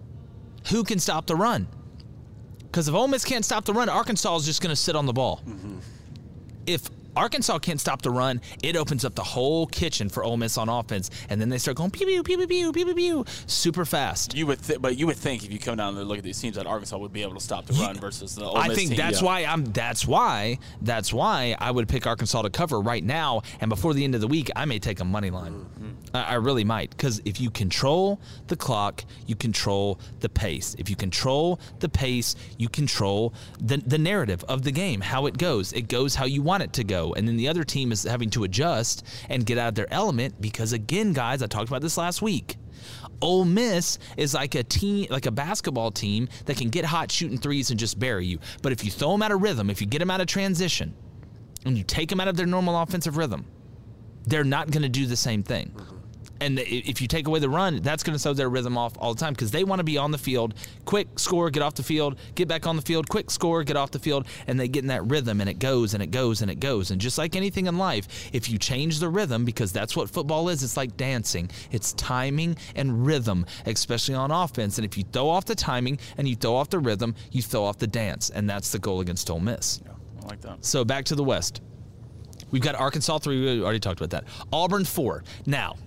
Who can stop the run? Because if Ole Miss can't stop the run, Arkansas is just going to sit on the ball. Mm-hmm. If Arkansas can't stop the run, it opens up the whole kitchen for Ole Miss on offense, and then they start going pew pew pew pew pew pew pew pew super fast. You would, th- but you would think if you come down and look at these teams that Arkansas would be able to stop the run versus the Ole Miss I think team. that's yeah. why I'm. That's why. That's why I would pick Arkansas to cover right now, and before the end of the week, I may take a money line. Mm-hmm. I, I really might, because if you control the clock, you control the pace. If you control the pace, you control the the narrative of the game, how it goes. It goes how you want it to go, and then the other team is having to adjust and get out of their element because, again, guys, I talked about this last week. Ole Miss is like a team, like a basketball team that can get hot shooting threes and just bury you. But if you throw them out of rhythm, if you get them out of transition, and you take them out of their normal offensive rhythm, they're not going to do the same thing. And if you take away the run, that's going to throw their rhythm off all the time because they want to be on the field, quick score, get off the field, get back on the field, quick score, get off the field, and they get in that rhythm, and it goes and it goes and it goes. And just like anything in life, if you change the rhythm, because that's what football is, it's like dancing. It's timing and rhythm, especially on offense. And if you throw off the timing and you throw off the rhythm, you throw off the dance, and that's the goal against Ole Miss. Yeah, I like that. So back to the West. We've got Arkansas three. We already talked about that. Auburn four. Now,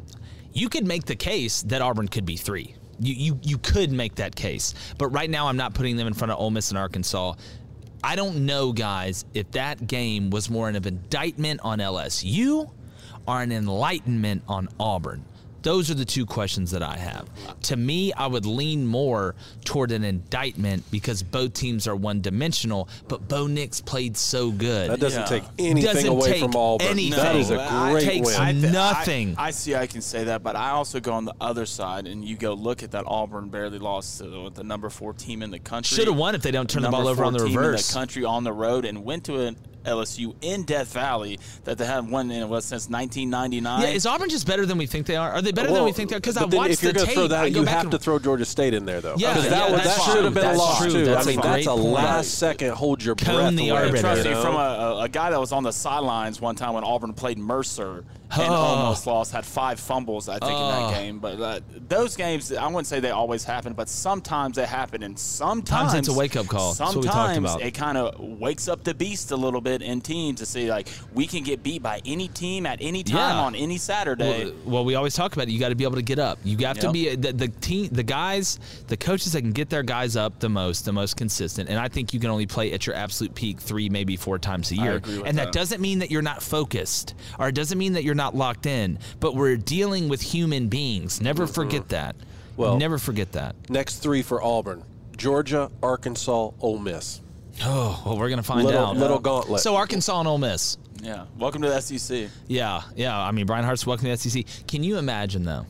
you could make the case that Auburn could be three. You, you you could make that case. But right now I'm not putting them in front of Ole Miss and Arkansas. I don't know, guys, if that game was more of an indictment on L S U or an enlightenment on Auburn. Those are the two questions that I have. To me, I would lean more toward an indictment because both teams are one-dimensional, but Bo Nix played so good. That doesn't yeah. take anything doesn't away take from Auburn. Anything. That is a great takes win. I th- nothing. I, I see I can say that, but I also go on the other side, and you go look at that Auburn barely lost to the number four team in the country. Should have won if they don't turn the ball over on the team reverse. In the country on the road and went to an L S U in Death Valley that they haven't won in what, since nineteen ninety-nine. Yeah, is Auburn just better than we think they are? Are they better well, than we think they are? Because I then watched if you're the gonna tape. Throw that, I go you back have and, to throw Georgia State in there, though. Yeah, because yeah, that, was, that's that true. should have been That's a loss true. too. That's I mean, a that's great a point. last second hold your Cone breath the away. arbiter. Trust me, You know? from a, a, a guy that was on the sidelines one time when Auburn played Mercer and Oh. almost lost, had five fumbles, I think, in Oh. that game. But uh, those games, I wouldn't say they always happen, but sometimes they happen, and sometimes Sometimes it's a wake-up call. That's what we talked Sometimes about. it kind of wakes up the beast a little bit in teams to see, like, we can get beat by any team at any time Yeah. on any Saturday. Well, well, we always talk about it. You got to be able to get up. You have to Yep. be the, the team, the guys, the coaches that can get their guys up the most, the most consistent. And I think you can only play at your absolute peak three, maybe four times a I year. agree with and that. that. doesn't mean that you're not focused, or it doesn't mean that you're not locked in. But we're dealing with human beings. Never forget that. Well, never forget that. Next three for Auburn: Georgia, Arkansas, Ole Miss. Oh, well, we're gonna find little, out. Little gauntlet. So Arkansas and Ole Miss. Yeah. Welcome to the S E C. Yeah, yeah. I mean, Brian Hart's welcome to the S E C. Can you imagine, though?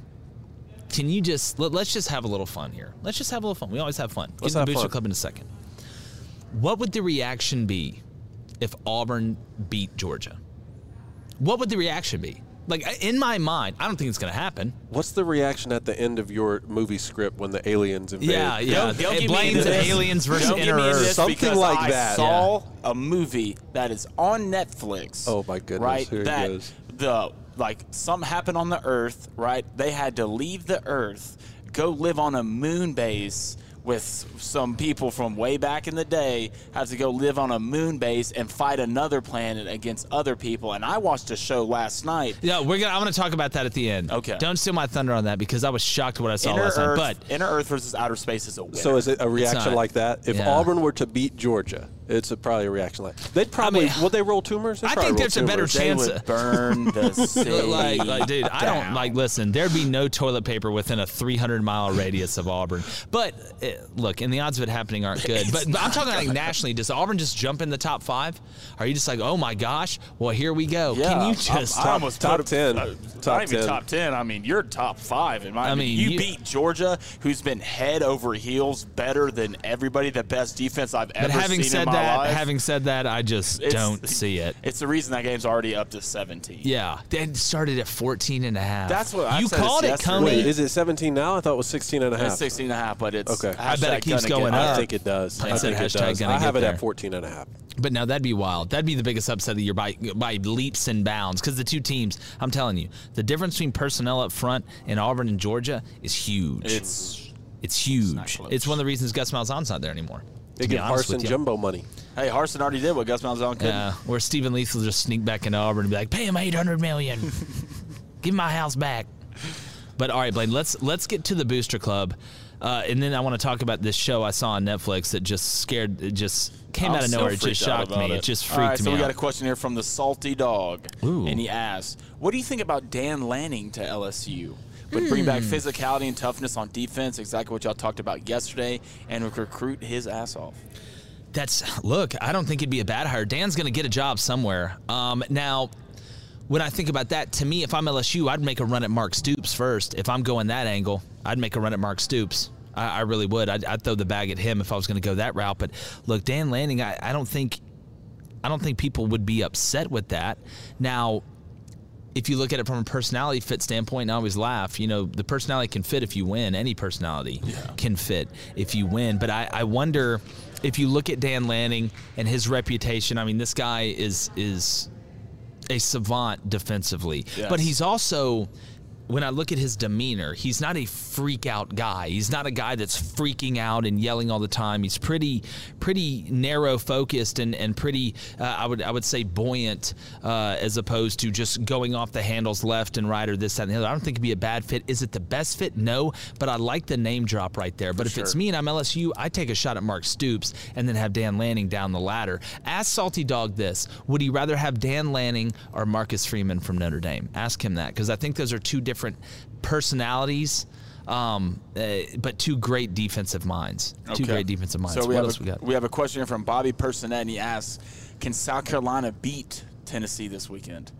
Can you just let, let's just have a little fun here? Let's just have a little fun. We always have fun. Let's Get to have the Booster fun. Club in a second. What would the reaction be if Auburn beat Georgia? What would the reaction be? Like, in my mind, I don't think it's going to happen. What's the reaction at the end of your movie script when the aliens invade? Yeah, yeah. Don't- don't It give me blames this. aliens versus Don't give inner me Earth. this Something because like I that. saw a movie that is on Netflix. Oh, my goodness. Right, Here he that goes. the like something happened on the Earth. Right, they had to leave the Earth, go live on a moon base with some people from way back in the day. Have to go live on a moon base and fight another planet against other people. And I watched a show last night. Yeah, we're gonna. I'm going to talk about that at the end. Okay. Don't steal my thunder on that because I was shocked at what I saw Inner last Earth, night. But Inner Earth versus Outer Space is a winner. So is it a reaction not- like that? If yeah. Auburn were to beat Georgia, it's a, probably a reaction like they'd probably mean, would they roll tumors? They'd I probably think roll there's a better tumors. They chance. would burn the city. like, like, dude, I don't down. like. Listen, there'd be no toilet paper within a three hundred mile radius of Auburn. But uh, look, and the odds of it happening aren't good. But, but I'm talking like nationally. Does Auburn just jump in the top five? Are you just like, oh my gosh? Well, here we go. Yeah, Can you I'm- just? I almost top put- ten. uh, Top not even ten. top ten. I mean, you're top five. In my I I mean, mean, you, you- beat Georgia, who's been head over heels better than everybody. The best defense I've but ever having seen said in my that, life. having said that, I just It's- don't see it. It's the reason that game's already up to seventeen. Yeah, they started at fourteen and a half. That's what I you said called it's it, Coney. Wait, is it seventeen now? I thought it was sixteen and a half. It's sixteen and a half, but it's Okay. I bet it hashtag keeps gonna going get up. I up. think it does. I I said think it hashtag does. gonna I have get it there. at fourteen and a half. But no, that'd be wild. That'd be the biggest upset of the year by by leaps and bounds. Because the two teams, I'm telling you, the difference between personnel up front in Auburn and Georgia is huge. It's it's huge. not It's, close. one of the reasons Gus Malzahn's not there anymore. They to be get honest Harsin with you. jumbo money. hey, Harsin already did what Gus Malzahn couldn't. Yeah, where Stephen Leith will just sneak back into Auburn and be like, "Pay him eight hundred million, give my house back." But all right, Blaine, let's let's get to the Booster Club, uh, and then I want to talk about this show I saw on Netflix that just scared, it just came I'm out of so nowhere. It just freaked out shocked about me. It. It. just freaked All right, me so we out. got a question here from the Salty Dog, Ooh. and he asks, "What do you think about Dan Lanning to L S U? Would bring back Hmm. physicality and toughness on defense, exactly what y'all talked about yesterday, and would recruit his ass off." That's look. I don't think it'd be a bad hire. Dan's going to get a job somewhere. Um, now, when I think about that, to me, if I'm L S U, I'd make a run at Mark Stoops first. If I'm going that angle, I'd make a run at Mark Stoops. I, I really would. I'd, I'd throw the bag at him if I was going to go that route. But look, Dan Lanning, I, I don't think, I don't think people would be upset with that. Now, if you look at it from a personality fit standpoint, I always laugh. You know, the personality can fit if you win. Any personality yeah. can fit if you win. But I, I wonder if you look at Dan Lanning and his reputation. I mean, this guy is is a savant defensively, yes. but he's also, when I look at his demeanor, he's not a freak out guy. He's not a guy that's freaking out and yelling all the time. He's pretty, pretty narrow focused and and pretty, uh, I would I would say buoyant, uh, as opposed to just going off the handles left and right or this that and the other. I don't think it'd be a bad fit. Is it the best fit? No, but I like the name drop right there. But For if sure. it's me and I'm L S U, I take a shot at Mark Stoops and then have Dan Lanning down the ladder. Ask Salty Dog this: would he rather have Dan Lanning or Marcus Freeman from Notre Dame? Ask him that, because I think those are two different different personalities, um, uh, but two great defensive minds. Okay. Two great defensive minds. So we what have else a, we got? We have a question here from Bobby Personette, and he asks, can South Carolina beat Tennessee this weekend?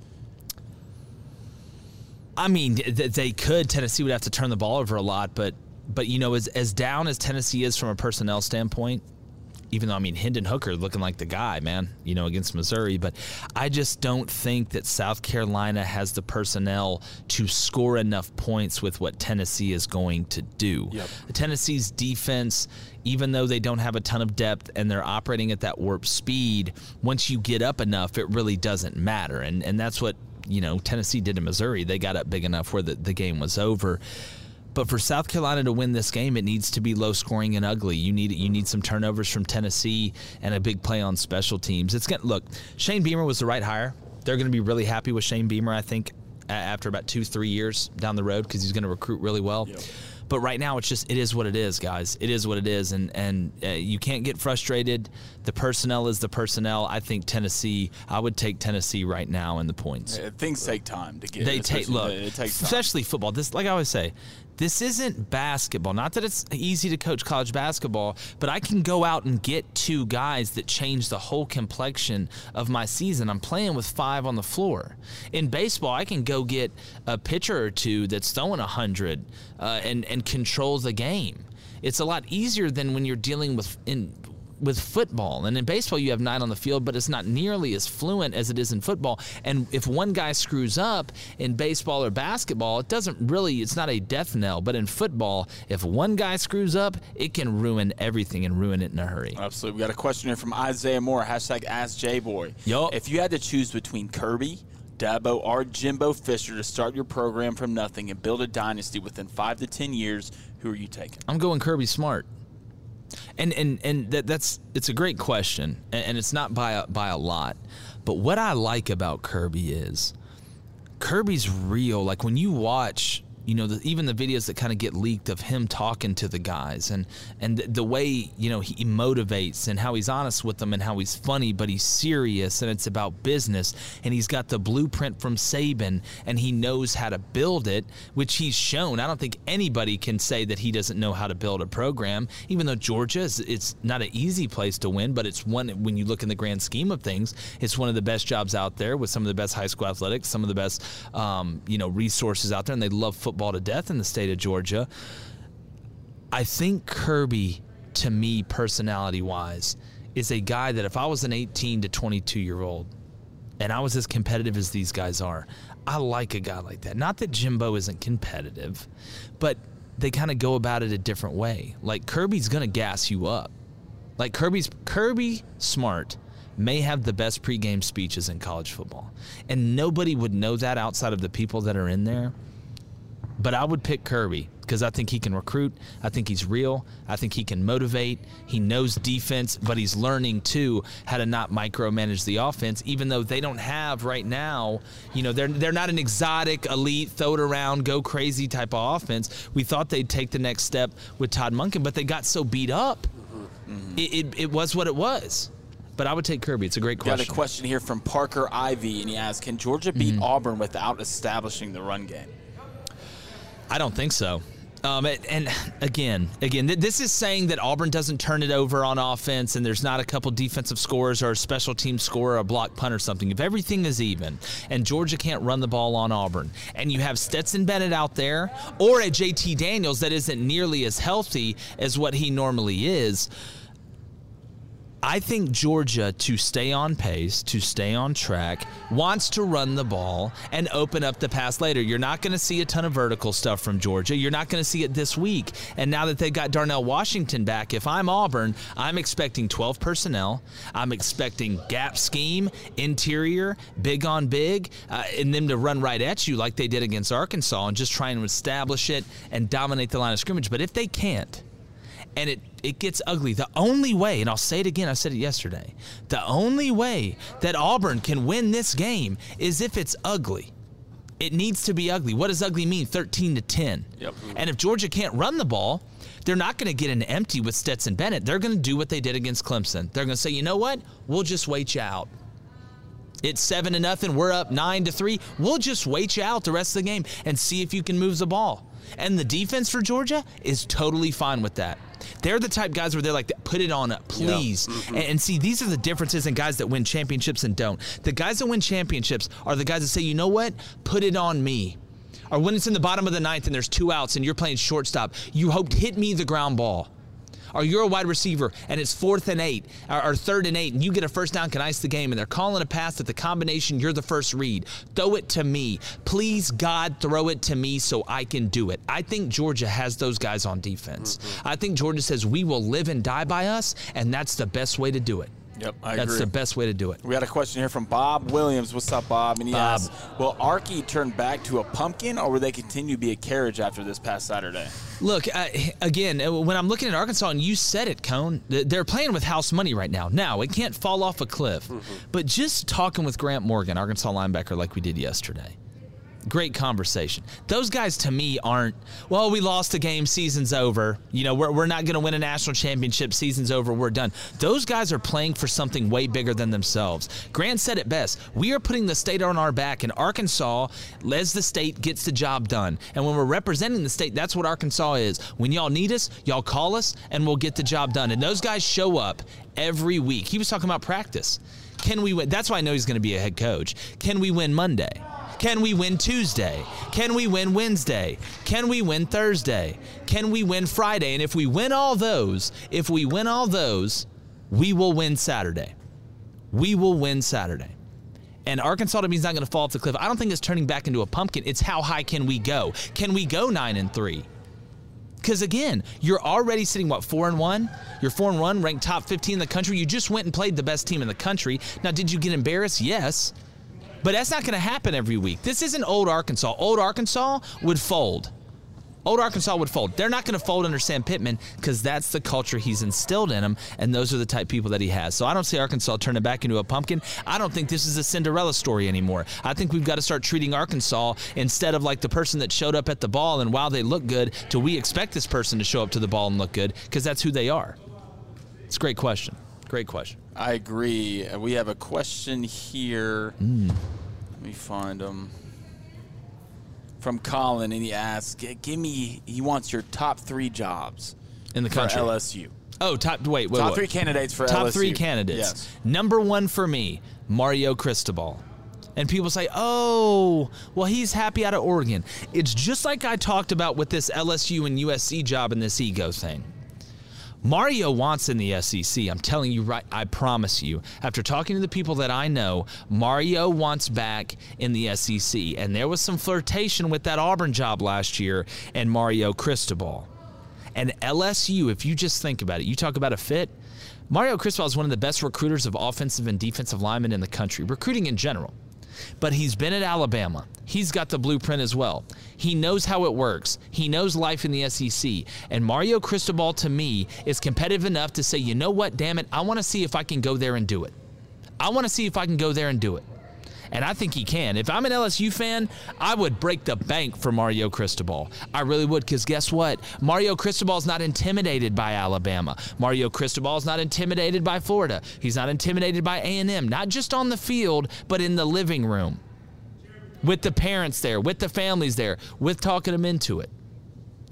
I mean, th- they could. Tennessee would have to turn the ball over a lot, but, but you know, as, as down as Tennessee is from a personnel standpoint, even though, I mean, Hendon Hooker looking like the guy, man, you know, against Missouri. But I just don't think that South Carolina has the personnel to score enough points with what Tennessee is going to do. Yep. Tennessee's defense, even though they don't have a ton of depth and they're operating at that warp speed, once you get up enough, it really doesn't matter. And and that's what, you know, Tennessee did in Missouri. They got up big enough where the, the game was over. But for South Carolina to win this game, it needs to be low scoring and ugly. You need you need some turnovers from Tennessee and a big play on special teams. It's gonna, look, Shane Beamer was the right hire. They're going to be really happy with Shane Beamer, I think, after about two, three years down the road, because he's going to recruit really well. Yep. But right now, it's just, it is what it is, guys. It is what it is, and and uh, you can't get frustrated. The personnel is the personnel. I think Tennessee, I would take Tennessee right now in the points. Yeah, things take time to get. They take, look, it takes time. Especially football. This, like I always say, this isn't basketball. Not that it's easy to coach college basketball, but I can go out and get two guys that change the whole complexion of my season. I'm playing with five on the floor. In baseball, I can go get a pitcher or two that's throwing a hundred uh, and and controls the game. It's a lot easier than when you're dealing with in with football. And in baseball, you have nine on the field, but it's not nearly as fluent as it is in football. And if one guy screws up in baseball or basketball, it doesn't really, it's not a death knell. But in football, if one guy screws up, it can ruin everything and ruin it in a hurry. Absolutely. We got a question here from Isaiah Moore, hashtag AskJBoy. Yo. If you had to choose between Kirby, Dabo, or Jimbo Fisher to start your program from nothing and build a dynasty within five to ten years, who are you taking? I'm going Kirby Smart. And and and that, that's it's a great question, and, and it's not by a, by a lot. But what I like about Kirby is Kirby's real. Like when you watch, you know, the, even the videos that kind of get leaked of him talking to the guys and and the, the way, you know, he motivates and how he's honest with them and how he's funny, but he's serious and it's about business. And he's got the blueprint from Saban and he knows how to build it, which he's shown. I don't think anybody can say that he doesn't know how to build a program, even though Georgia is, it's not an easy place to win, but it's one, when you look in the grand scheme of things, it's one of the best jobs out there with some of the best high school athletics, some of the best, um, you know, resources out there, and they love football. Football to death in the state of Georgia. I think Kirby, to me, personality-wise, is a guy that if I was an eighteen to twenty-two-year-old and I was as competitive as these guys are, I like a guy like that. Not that Jimbo isn't competitive, but they kind of go about it a different way. Like, Kirby's going to gas you up. Like, Kirby's Kirby Smart may have the best pregame speeches in college football, and nobody would know that outside of the people that are in there. But I would pick Kirby because I think he can recruit. I think he's real. I think he can motivate. He knows defense, but he's learning, too, how to not micromanage the offense, even though they don't have right now, you know, they're they're not an exotic, elite, throw it around, go crazy type of offense. We thought they'd take the next step with Todd Monken, but they got so beat up. Mm-hmm. It, it, it was what it was. But I would take Kirby. It's a great question. Got a question here from Parker Ivy, and he asks, can Georgia beat mm-hmm. Auburn without establishing the run game? I don't think so. Um, and, and again, again, th- this is saying that Auburn doesn't turn it over on offense and there's not a couple defensive scores or a special team score or a block punt or something. If everything is even and Georgia can't run the ball on Auburn and you have Stetson Bennett out there or a J T Daniels that isn't nearly as healthy as what he normally is, I think Georgia, to stay on pace, to stay on track, wants to run the ball and open up the pass later. You're not going to see a ton of vertical stuff from Georgia. You're not going to see it this week. And now that they've got Darnell Washington back, if I'm Auburn, I'm expecting twelve personnel. I'm expecting gap scheme, interior, big on big, uh, and them to run right at you like they did against Arkansas and just try and establish it and dominate the line of scrimmage. But if they can't, and it, it gets ugly. The only way, and I'll say it again, I said it yesterday, the only way that Auburn can win this game is if it's ugly. It needs to be ugly. What does ugly mean? thirteen to ten. Yep. And if Georgia can't run the ball, they're not going to get an empty with Stetson Bennett. They're going to do what they did against Clemson. They're going to say, you know what? We'll just wait you out. It's seven to nothing. We're up nine to three. We'll just wait you out the rest of the game and see if you can move the ball. And the defense for Georgia is totally fine with that. They're the type guys where they're like, put it on up, please. Yeah. Mm-hmm. And, and see, these are the differences in guys that win championships and don't. The guys that win championships are the guys that say, you know what, put it on me. Or when it's in the bottom of the ninth and there's two outs and you're playing shortstop, you hope to hit me the ground ball. Or you're a wide receiver and it's fourth and eight or, or third and eight and you get a first down, can ice the game, and they're calling a pass at the combination, you're the first read. Throw it to me. Please, God, throw it to me so I can do it. I think Georgia has those guys on defense. Mm-hmm. I think Georgia says we will live and die by us, and that's the best way to do it. Yep, I That's agree. the best way to do it. We had a question here from Bob Williams. What's up, Bob? And he Bob. asks, will Archie turn back to a pumpkin, or will they continue to be a carriage after this past Saturday? Look, uh, again, when I'm looking at Arkansas, and you said it, Cone, they're playing with house money right now. Now, it can't fall off a cliff. Mm-hmm. But just talking with Grant Morgan, Arkansas linebacker, like we did yesterday, great conversation. Those guys, to me, aren't, well, we lost a game, season's over. You know, we're, we're not going to win a national championship, season's over, we're done. Those guys are playing for something way bigger than themselves. Grant said it best. We are putting the state on our back, and Arkansas, as the state, gets the job done. And when we're representing the state, that's what Arkansas is. When y'all need us, y'all call us, and we'll get the job done. And those guys show up every week. He was talking about practice. Can we win? That's why I know he's going to be a head coach. Can we win Monday? Can we win Tuesday? Can we win Wednesday? Can we win Thursday? Can we win Friday? And if we win all those, if we win all those, we will win Saturday. We will win Saturday. And Arkansas, to me, is not going to fall off the cliff. I don't think it's turning back into a pumpkin. It's how high can we go? Can we go nine and three? Because again, you're already sitting, what, four and one? You're four and one, ranked top fifteen in the country. You just went and played the best team in the country. Now, did you get embarrassed? Yes. But that's not going to happen every week. This isn't old Arkansas. Old Arkansas would fold. Old Arkansas would fold. They're not going to fold under Sam Pittman because that's the culture he's instilled in them, and those are the type of people that he has. So I don't see Arkansas turning back into a pumpkin. I don't think this is a Cinderella story anymore. I think we've got to start treating Arkansas instead of like the person that showed up at the ball and wow, they look good, to we expect this person to show up to the ball and look good because that's who they are. It's a great question. Great question. I agree. We have a question here. Mm. Let me find them. From Colin, and he asks, give me, he wants your top three jobs in the country. For L S U. Oh, top, wait, wait, Top wait. three candidates for top L S U. Top three candidates. Yes. Number one for me, Mario Cristobal. And people say, oh, well, he's happy out of Oregon. It's just like I talked about with this L S U and U S C job and this ego thing. Mario wants in the S E C. I'm telling you right, I promise you. After talking to the people that I know, Mario wants back in the S E C. And there was some flirtation with that Auburn job last year and Mario Cristobal. And L S U, if you just think about it, you talk about a fit. Mario Cristobal is one of the best recruiters of offensive and defensive linemen in the country, recruiting in general. But he's been at Alabama. He's got the blueprint as well. He knows how it works. He knows life in the S E C. And Mario Cristobal, to me, is competitive enough to say, you know what, damn it, I want to see if I can go there and do it. I want to see if I can go there and do it. And I think he can. If I'm an L S U fan, I would break the bank for Mario Cristobal. I really would, because guess what? Mario Cristobal is not intimidated by Alabama. Mario Cristobal is not intimidated by Florida. He's not intimidated by A and M, not just on the field, but in the living room. With the parents there, with the families there, with talking them into it.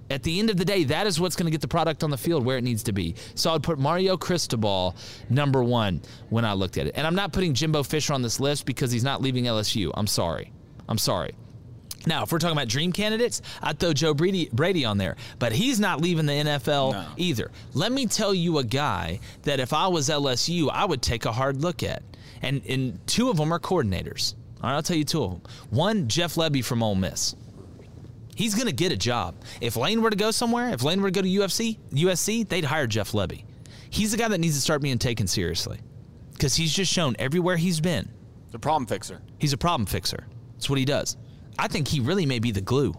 At the end of the day, that is what's going to get the product on the field where it needs to be. So I'd put Mario Cristobal number one when I looked at it. And I'm not putting Jimbo Fisher on this list because he's not leaving L S U. I'm sorry. I'm sorry. Now, if we're talking about dream candidates, I'd throw Joe Brady, Brady on there. But he's not leaving the N F L no. either. Let me tell you a guy that if I was L S U, I would take a hard look at. And, and two of them are coordinators. All right, I'll tell you two of them. One, Jeff Lebby from Ole Miss. He's going to get a job. If Lane were to go somewhere, if Lane were to go to U F C, U S C, they'd hire Jeff Lebby. He's the guy that needs to start being taken seriously because he's just shown everywhere he's been. The problem fixer. He's a problem fixer. That's what he does. I think he really may be the glue.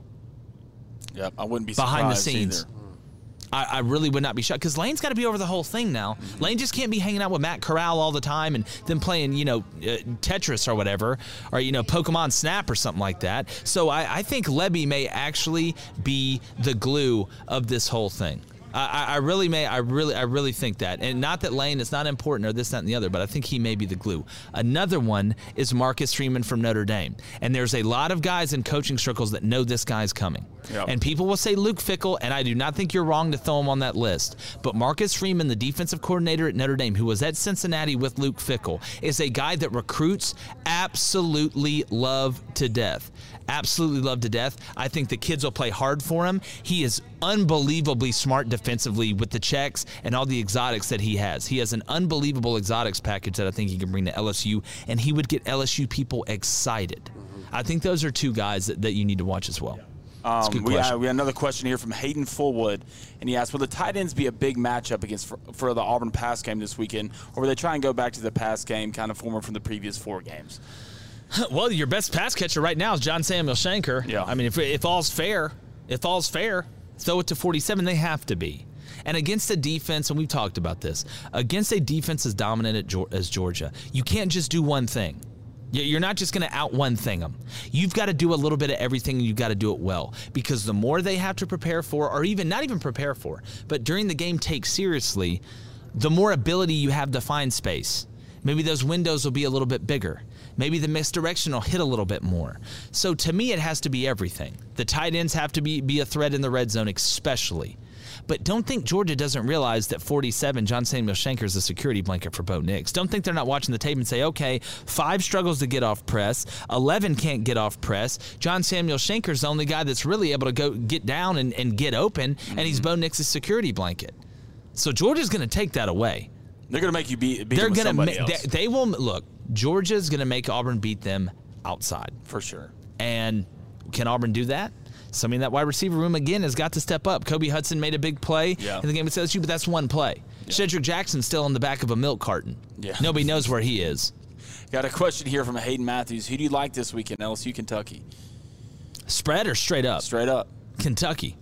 Yep, I wouldn't be surprised behind the scenes. either. I, I really would not be shocked because Lane's got to be over the whole thing now. Mm-hmm. Lane just can't be hanging out with Matt Corral all the time and then playing, you know, uh, Tetris or whatever, or, you know, Pokemon Snap or something like that. So I, I think Lebby may actually be the glue of this whole thing. I, I really may, I really, I really think that. And not that Lane is not important or this, that, and the other, but I think he may be the glue. Another one is Marcus Freeman from Notre Dame. And there's a lot of guys in coaching circles that know this guy's coming. Yep. And people will say Luke Fickell, and I do not think you're wrong to throw him on that list. But Marcus Freeman, the defensive coordinator at Notre Dame, who was at Cincinnati with Luke Fickell, is a guy that recruits absolutely love to death. Absolutely love to death. I think the kids will play hard for him. He is unbelievably smart defensively with the checks and all the exotics that he has. He has an unbelievable exotics package that I think he can bring to L S U, and he would get L S U people excited. Mm-hmm. I think those are two guys that, that you need to watch as well. Um, we, have, we have another question here from Hayden Fullwood, and he asked, will the tight ends be a big matchup against for, for the Auburn pass game this weekend, or will they try and go back to the pass game kind of former from the previous four games? Well, your best pass catcher right now is John Samuel Shanker. Yeah. I mean, if, if all's fair, if all's fair, throw it to forty-seven. They have to be. And against a defense, and we've talked about this, against a defense as dominant as Georgia, you can't just do one thing. You're not just going to out one thing them. You've got to do a little bit of everything, and you've got to do it well. Because the more they have to prepare for, or even not even prepare for, but during the game take seriously, the more ability you have to find space. Maybe those windows will be a little bit bigger. Maybe the misdirection will hit a little bit more. So to me, it has to be everything. The tight ends have to be, be a threat in the red zone especially. But don't think Georgia doesn't realize that forty-seven, John Samuel Shanker, is a security blanket for Bo Nix. Don't think they're not watching the tape and say, okay, five struggles to get off press, eleven can't get off press. John Samuel Shanker's the only guy that's really able to go get down and, and get open, mm-hmm. and he's Bo Nix's security blanket. So Georgia's going to take that away. They're going to make you beat, beat they're them with gonna somebody ma- else. They, they will, look, Georgia's going to make Auburn beat them outside. For sure. And can Auburn do that? Somebody in that wide receiver room, again, has got to step up. Kobe Hudson made a big play yeah. in the game against L S U, but that's one play. Yeah. Shedrick Jackson's still in the back of a milk carton. Yeah. Nobody knows where he is. Got a question here from Hayden Matthews. Who do you like this weekend, L S U, Kentucky? Spread or straight up? Straight up. Kentucky.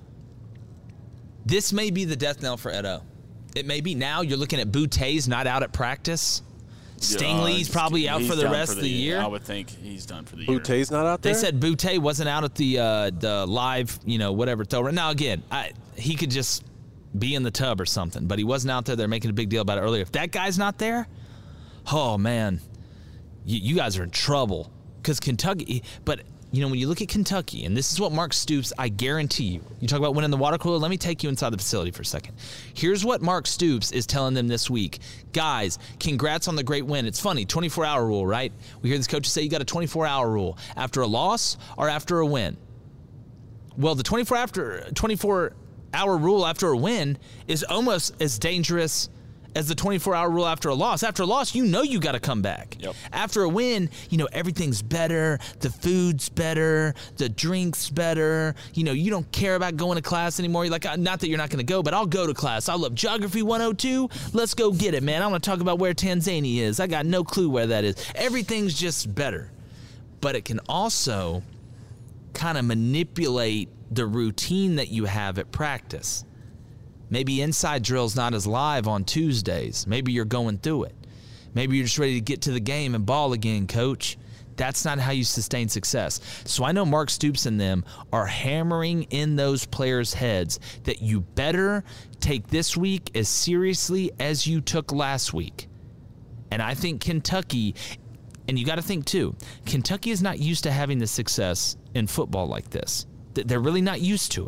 This may be the death knell for Edo. It may be now. You're looking at Boute's not out at practice. Stingley's uh, probably out for the rest for of the year. I would think he's done for the year. Boute's not out there? They said Boute wasn't out at the uh, the live, you know, whatever throw. Now, again, I, he could just be in the tub or something, but he wasn't out there. They're making a big deal about it earlier. If that guy's not there, oh, man, you, you guys are in trouble. Because Kentucky, but, you know, when you look at Kentucky, and this is what Mark Stoops, I guarantee you, you talk about winning the water cooler, let me take you inside the facility for a second. Here's what Mark Stoops is telling them this week. Guys, congrats on the great win. It's funny, twenty-four hour rule, right? We hear these coaches say you got a twenty-four hour rule. After a loss or after a win? Well, the twenty-four after twenty-four hour rule after a win is almost as dangerous as the twenty-four hour rule after a loss. After a loss, you know you got to come back. Yep. After a win, you know, everything's better. The food's better. The drink's better. You know, you don't care about going to class anymore. You're like, not that you're not going to go, but I'll go to class. I love Geography one oh two. Let's go get it, man. I want to talk about where Tanzania is. I got no clue where that is. Everything's just better. But it can also kind of manipulate the routine that you have at practice. Maybe inside drill's not as live on Tuesdays. Maybe you're going through it. Maybe you're just ready to get to the game and ball again, coach. That's not how you sustain success. So I know Mark Stoops and them are hammering in those players' heads that you better take this week as seriously as you took last week. And I think Kentucky, and you got to think too, Kentucky is not used to having the success in football like this. They're really not used to it.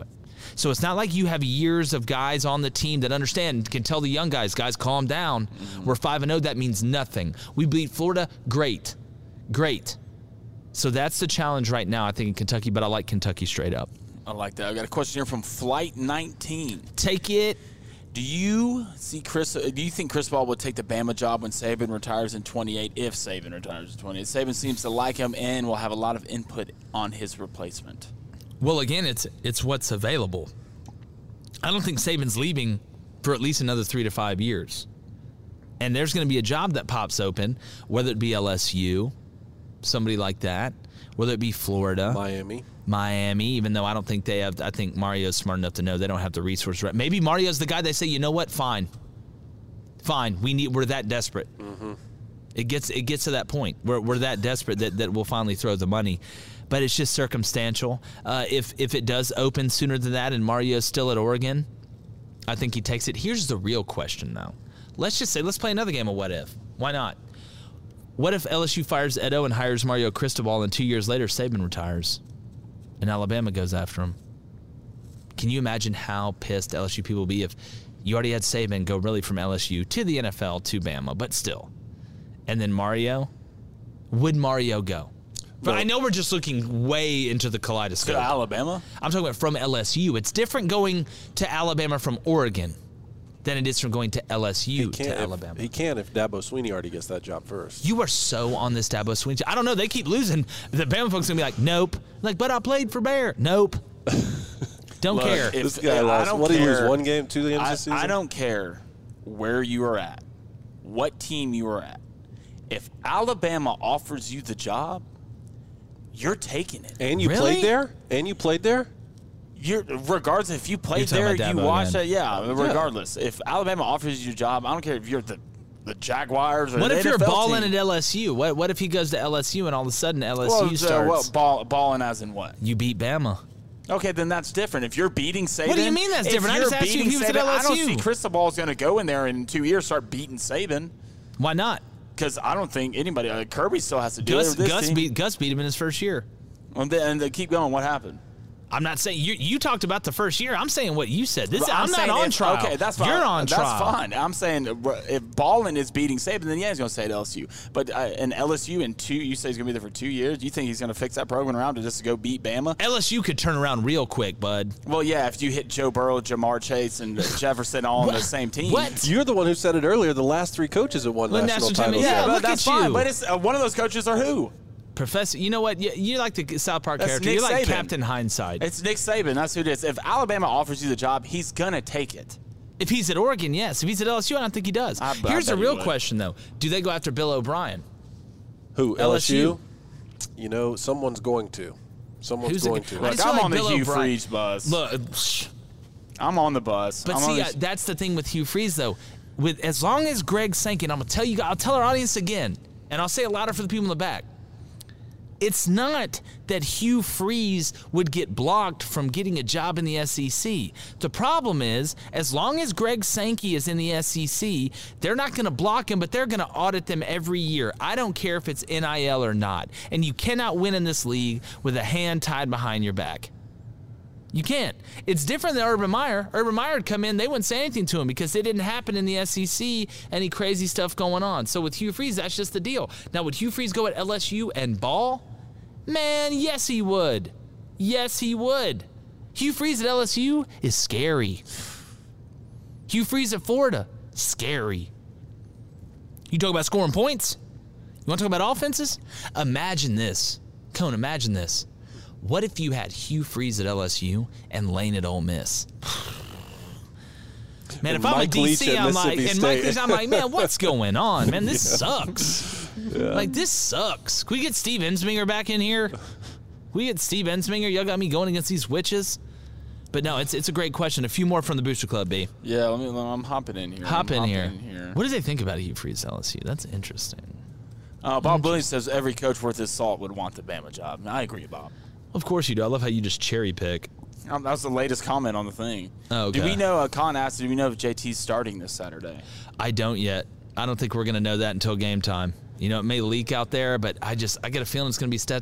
So it's not like you have years of guys on the team that understand, can tell the young guys, guys, calm down. Mm-hmm. We're five and oh. That means nothing. We beat Florida. Great. Great. So that's the challenge right now, I think, in Kentucky, but I like Kentucky straight up. I like that. I got a question here from Flight nineteen. Take it. Do you see Chris? Do you think Chris Ball would take the Bama job when Saban retires in twenty-eight? If Saban retires in twenty-eight, Saban seems to like him and will have a lot of input on his replacement. Well, again, it's it's what's available. I don't think Saban's leaving for at least another three to five years, and there's going to be a job that pops open, whether it be L S U, somebody like that, whether it be Florida, Miami. Miami, even though I don't think they have, I think Mario's smart enough to know they don't have the resources. Right. Maybe Mario's the guy they say, you know what, fine. Fine, we need, we're that desperate. Mm-hmm. It gets it gets to that point. We're, we're that desperate that, that we'll finally throw the money. But it's just circumstantial. Uh, if, if it does open sooner than that and Mario's still at Oregon, I think he takes it. Here's the real question, though. Let's just say, let's play another game of what if. Why not? What if L S U fires Edo and hires Mario Cristobal, and two years later Saban retires and Alabama goes after him? Can you imagine how pissed L S U people will be if you already had Saban go really from L S U to the N F L to Bama, but still? And then Mario? Would Mario go? But I know we're just looking way into the kaleidoscope. To Alabama? I'm talking about from L S U. It's different going to Alabama from Oregon than it is from going to L S U to Alabama. If, he can if Dabo Swinney already gets that job first. You are so on this Dabo Swinney. I don't know. They keep losing. The Bama folks are going to be like, nope. Like, but I played for Bear. Nope. Don't Look, care. This guy lost. What, did he lose, one game, two games I, this season? I don't care where you are at, what team you are at. If Alabama offers you the job, you're taking it. And you Really? played there? And you played there? You're, regardless if you played You're there, talking you about Dabo watched again. it. Yeah, regardless. If Alabama offers you a job, I don't care if you're the the Jaguars or What the if you're N F L balling team. at L S U? What What if he goes to L S U and all of a sudden L S U well, starts? Uh, what, ball, balling as in what? You beat Bama. Okay, then that's different. If you're beating Saban, What do you mean that's if different? I you're just asked you if beating he was at Saban, I don't L S U. see Cristobal's going to go in there in two years start beating Saban. Why not? Because I don't think anybody. Uh, Kirby still has to do Gus, it. With this Gus team. beat Gus beat him in his first year. And then and they keep going. What happened? I'm not saying you. You talked about the first year. I'm saying what you said. This Well, I'm, not saying on if- trial. Okay, that's fine. You're on that's trial. fine. I'm saying uh, if Ballin is beating Saban, then yeah, he's going to stay at L S U. But uh, in L S U in two, you say he's going to be there for two years. Do you think he's going to fix that program around to just to go beat Bama? L S U could turn around real quick, bud. Well, yeah, if you hit Joe Burrow, Jamar Chase, and Jefferson all on the same team. What? You're the one who said it earlier. The last three coaches have won Well, national national titles. champion- Yeah, Yeah, but look that's at fine. you. But it's uh, one of those coaches are who? Professor, you know what? You, you're like the South Park That's character. Nick You're like Saban. Captain Hindsight. It's Nick Saban. That's who it is. If Alabama offers you the job, he's going to take it. If he's at Oregon, yes. If he's at L S U, I don't think he does. I- I Here's bet the he real would. question, though. Do they go after Bill O'Brien? Who, L L S S U? U? You know, someone's going to. Someone's Who's the- going I to. just Look, feel I'm like on the Bill Hugh O'Brien- Freeze bus. Look, psh, I'm on the bus. but I'm on see, the- uh, that's the thing with Hugh Freeze, though. With as long as Greg Sankey, I'm gonna tell you, I'll tell our audience again, and I'll say it louder for the people in the back. It's not that Hugh Freeze would get blocked from getting a job in the S E C. The problem is, as long as Greg Sankey is in the S E C, they're not going to block him, but they're going to audit them every year. I don't care if it's N I L or not. And you cannot win in this league with a hand tied behind your back. You can't. It's different than Urban Meyer. Urban Meyer would come in, they wouldn't say anything to him because it didn't happen in the S E C, any crazy stuff going on. So with Hugh Freeze, that's just the deal. Now, would Hugh Freeze go at L S U and ball? Man, yes, he would. Yes, he would. Hugh Freeze at L S U is scary. Hugh Freeze at Florida, scary. You talk about scoring points? You want to talk about offenses? Imagine this. Cone, imagine this. What if you had Hugh Freeze at L S U and Lane at Ole Miss? Man, if And I'm Mike a D C, Leach at I'm like, Mississippi and Mike State. Leach, I'm like, man, what's going on, man? This Yeah. sucks. Yeah. Like, this sucks. Can we get Steve Ensminger back in here? Can we get Steve Ensminger? Y'all got me going against these witches. But no, it's it's a great question. A few more from the Booster Club, B. Yeah, let me. I'm hopping in here. Hop I'm in hopping here. in here. What do they think about Hugh Freeze at L S U? That's interesting. Uh, Bob Williams says every coach worth his salt would want the Bama job. And I agree, Bob. Of course you do. I love how you just cherry pick. Um, that was the latest comment on the thing. Oh, okay. Do we know, uh, Con asked, do we know if J T's starting this Saturday? I don't yet. I don't think we're going to know that until game time. You know, it may leak out there, but I just I get a feeling it's going to be Stetson.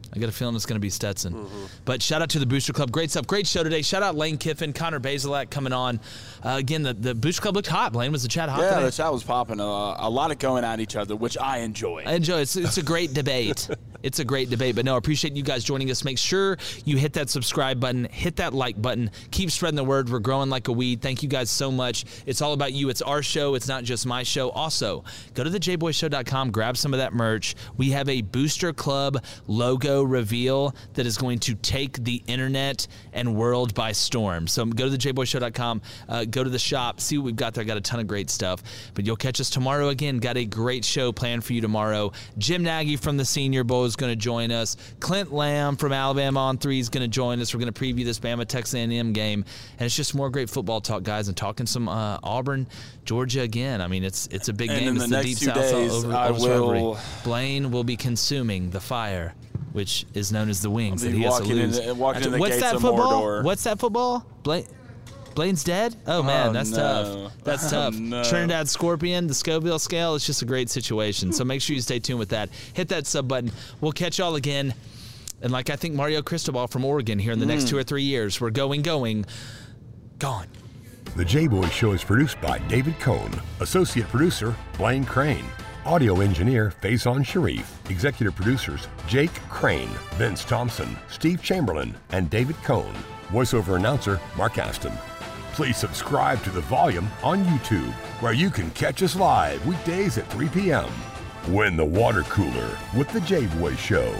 I got a feeling it's going to be Stetson. Mm-hmm. But shout out to the Booster Club. Great stuff. Great show today. Shout out Lane Kiffin, Connor Bazelak coming on. Uh, again, the, the Booster Club looked hot. Lane, was the chat hot yeah, today? the chat was popping. Uh, a lot of going at each other, which I enjoy. I enjoy it. It's, it's a great debate. It's a great debate. But no, I appreciate you guys joining us. Make sure you hit that subscribe button, hit that like button. Keep spreading the word. We're growing like a weed. Thank you guys so much. It's all about you. It's our show. It's not just my show. Also, go to the j boy show dot com, grab some of that merch. We have a Booster Club logo reveal that is going to take the internet and world by storm. So go to the j boy show dot com, uh, go to the shop, see what we've got there. Got a ton of great stuff. But you'll catch us tomorrow again. Got a great show planned for you tomorrow. Jim Nagy from the Senior Bowl is going to join us. Clint Lamb from Alabama on three is going to join us. We're going to preview this Bama Texas A and M game. And it's just more great football talk, guys, and talking some uh, Auburn, Georgia again. I mean, it's it's a big and game. In It's the, the next Deep two South days, over, I over will... rivalry. Blaine will be consuming the fire, which is known as the wings that he has to walking in lose. the- walking in the What's gates that of football? Mordor. What's that football? Blaine, Blaine's dead? Oh, man, Oh, that's no. tough. That's Oh, tough. no. Trinidad Scorpion, the Scoville scale, it's just a great situation. So make sure you stay tuned with that. Hit that sub button. We'll catch y'all again. And like I think Mario Cristobal from Oregon here in the Mm. next two or three years, we're going, going, gone. The J-Boy Show is produced by David Cohn, associate producer Blaine Crane, audio engineer Faison Sharif, executive producers Jake Crane, Vince Thompson, Steve Chamberlain, and David Cohn, voiceover announcer Mark Aston. Please subscribe to The Volume on YouTube, where you can catch us live weekdays at three p.m. Win the water cooler with The J-Boy Show.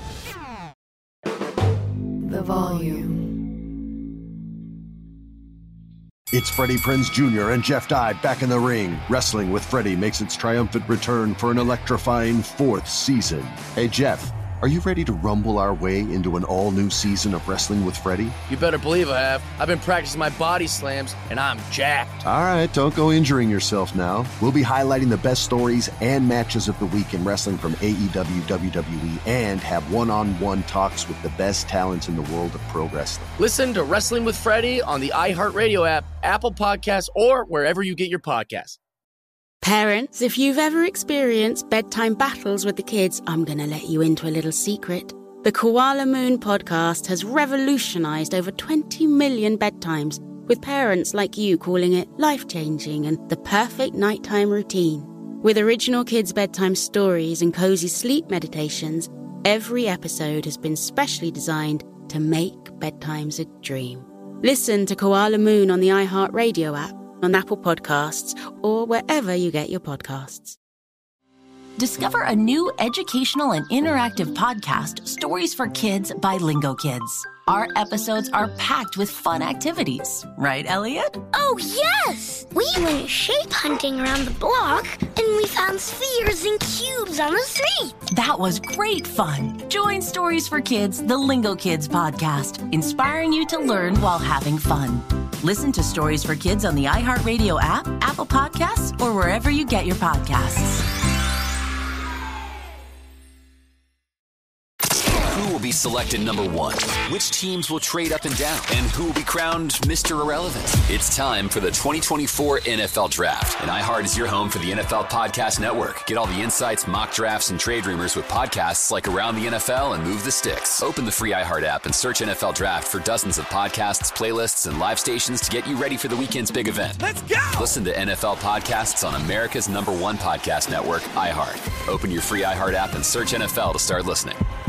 The Volume. It's Freddie Prinze Junior and Jeff Dye back in the ring. Wrestling with Freddie makes its triumphant return for an electrifying fourth season. Hey, Jeff, are you ready to rumble our way into an all-new season of Wrestling with Freddie? You better believe I have. I've been practicing my body slams, and I'm jacked. All right, don't go injuring yourself now. We'll be highlighting the best stories and matches of the week in wrestling from A E W, W W E, and have one-on-one talks with the best talents in the world of pro wrestling. Listen to Wrestling with Freddie on the iHeartRadio app, Apple Podcasts, or wherever you get your podcasts. Parents, if you've ever experienced bedtime battles with the kids, I'm going to let you into a little secret. The Koala Moon podcast has revolutionized over twenty million bedtimes, with parents like you calling it life-changing and the perfect nighttime routine. With original kids' bedtime stories and cozy sleep meditations, every episode has been specially designed to make bedtimes a dream. Listen to Koala Moon on the iHeartRadio app, on Apple Podcasts, or wherever you get your podcasts. Discover a new educational and interactive podcast, Stories for Kids by Lingo Kids. Our episodes are packed with fun activities. Right, Elliot? Oh, yes! We went shape hunting around the block, and we found spheres and cubes on the street. That was great fun. Join Stories for Kids, the Lingo Kids podcast, inspiring you to learn while having fun. Listen to Stories for Kids on the iHeartRadio app, Apple Podcasts, or wherever you get your podcasts. Who will be selected number one? Which teams will trade up and down? And who will be crowned Mister Irrelevant? It's time for the twenty twenty-four N F L Draft. And iHeart is your home for the N F L Podcast Network. Get all the insights, mock drafts, and trade rumors with podcasts like Around the N F L and Move the Sticks. Open the free iHeart app and search N F L Draft for dozens of podcasts, playlists, and live stations to get you ready for the weekend's big event. Let's go! Listen to N F L podcasts on America's number one podcast network, iHeart. Open your free iHeart app and search N F L to start listening.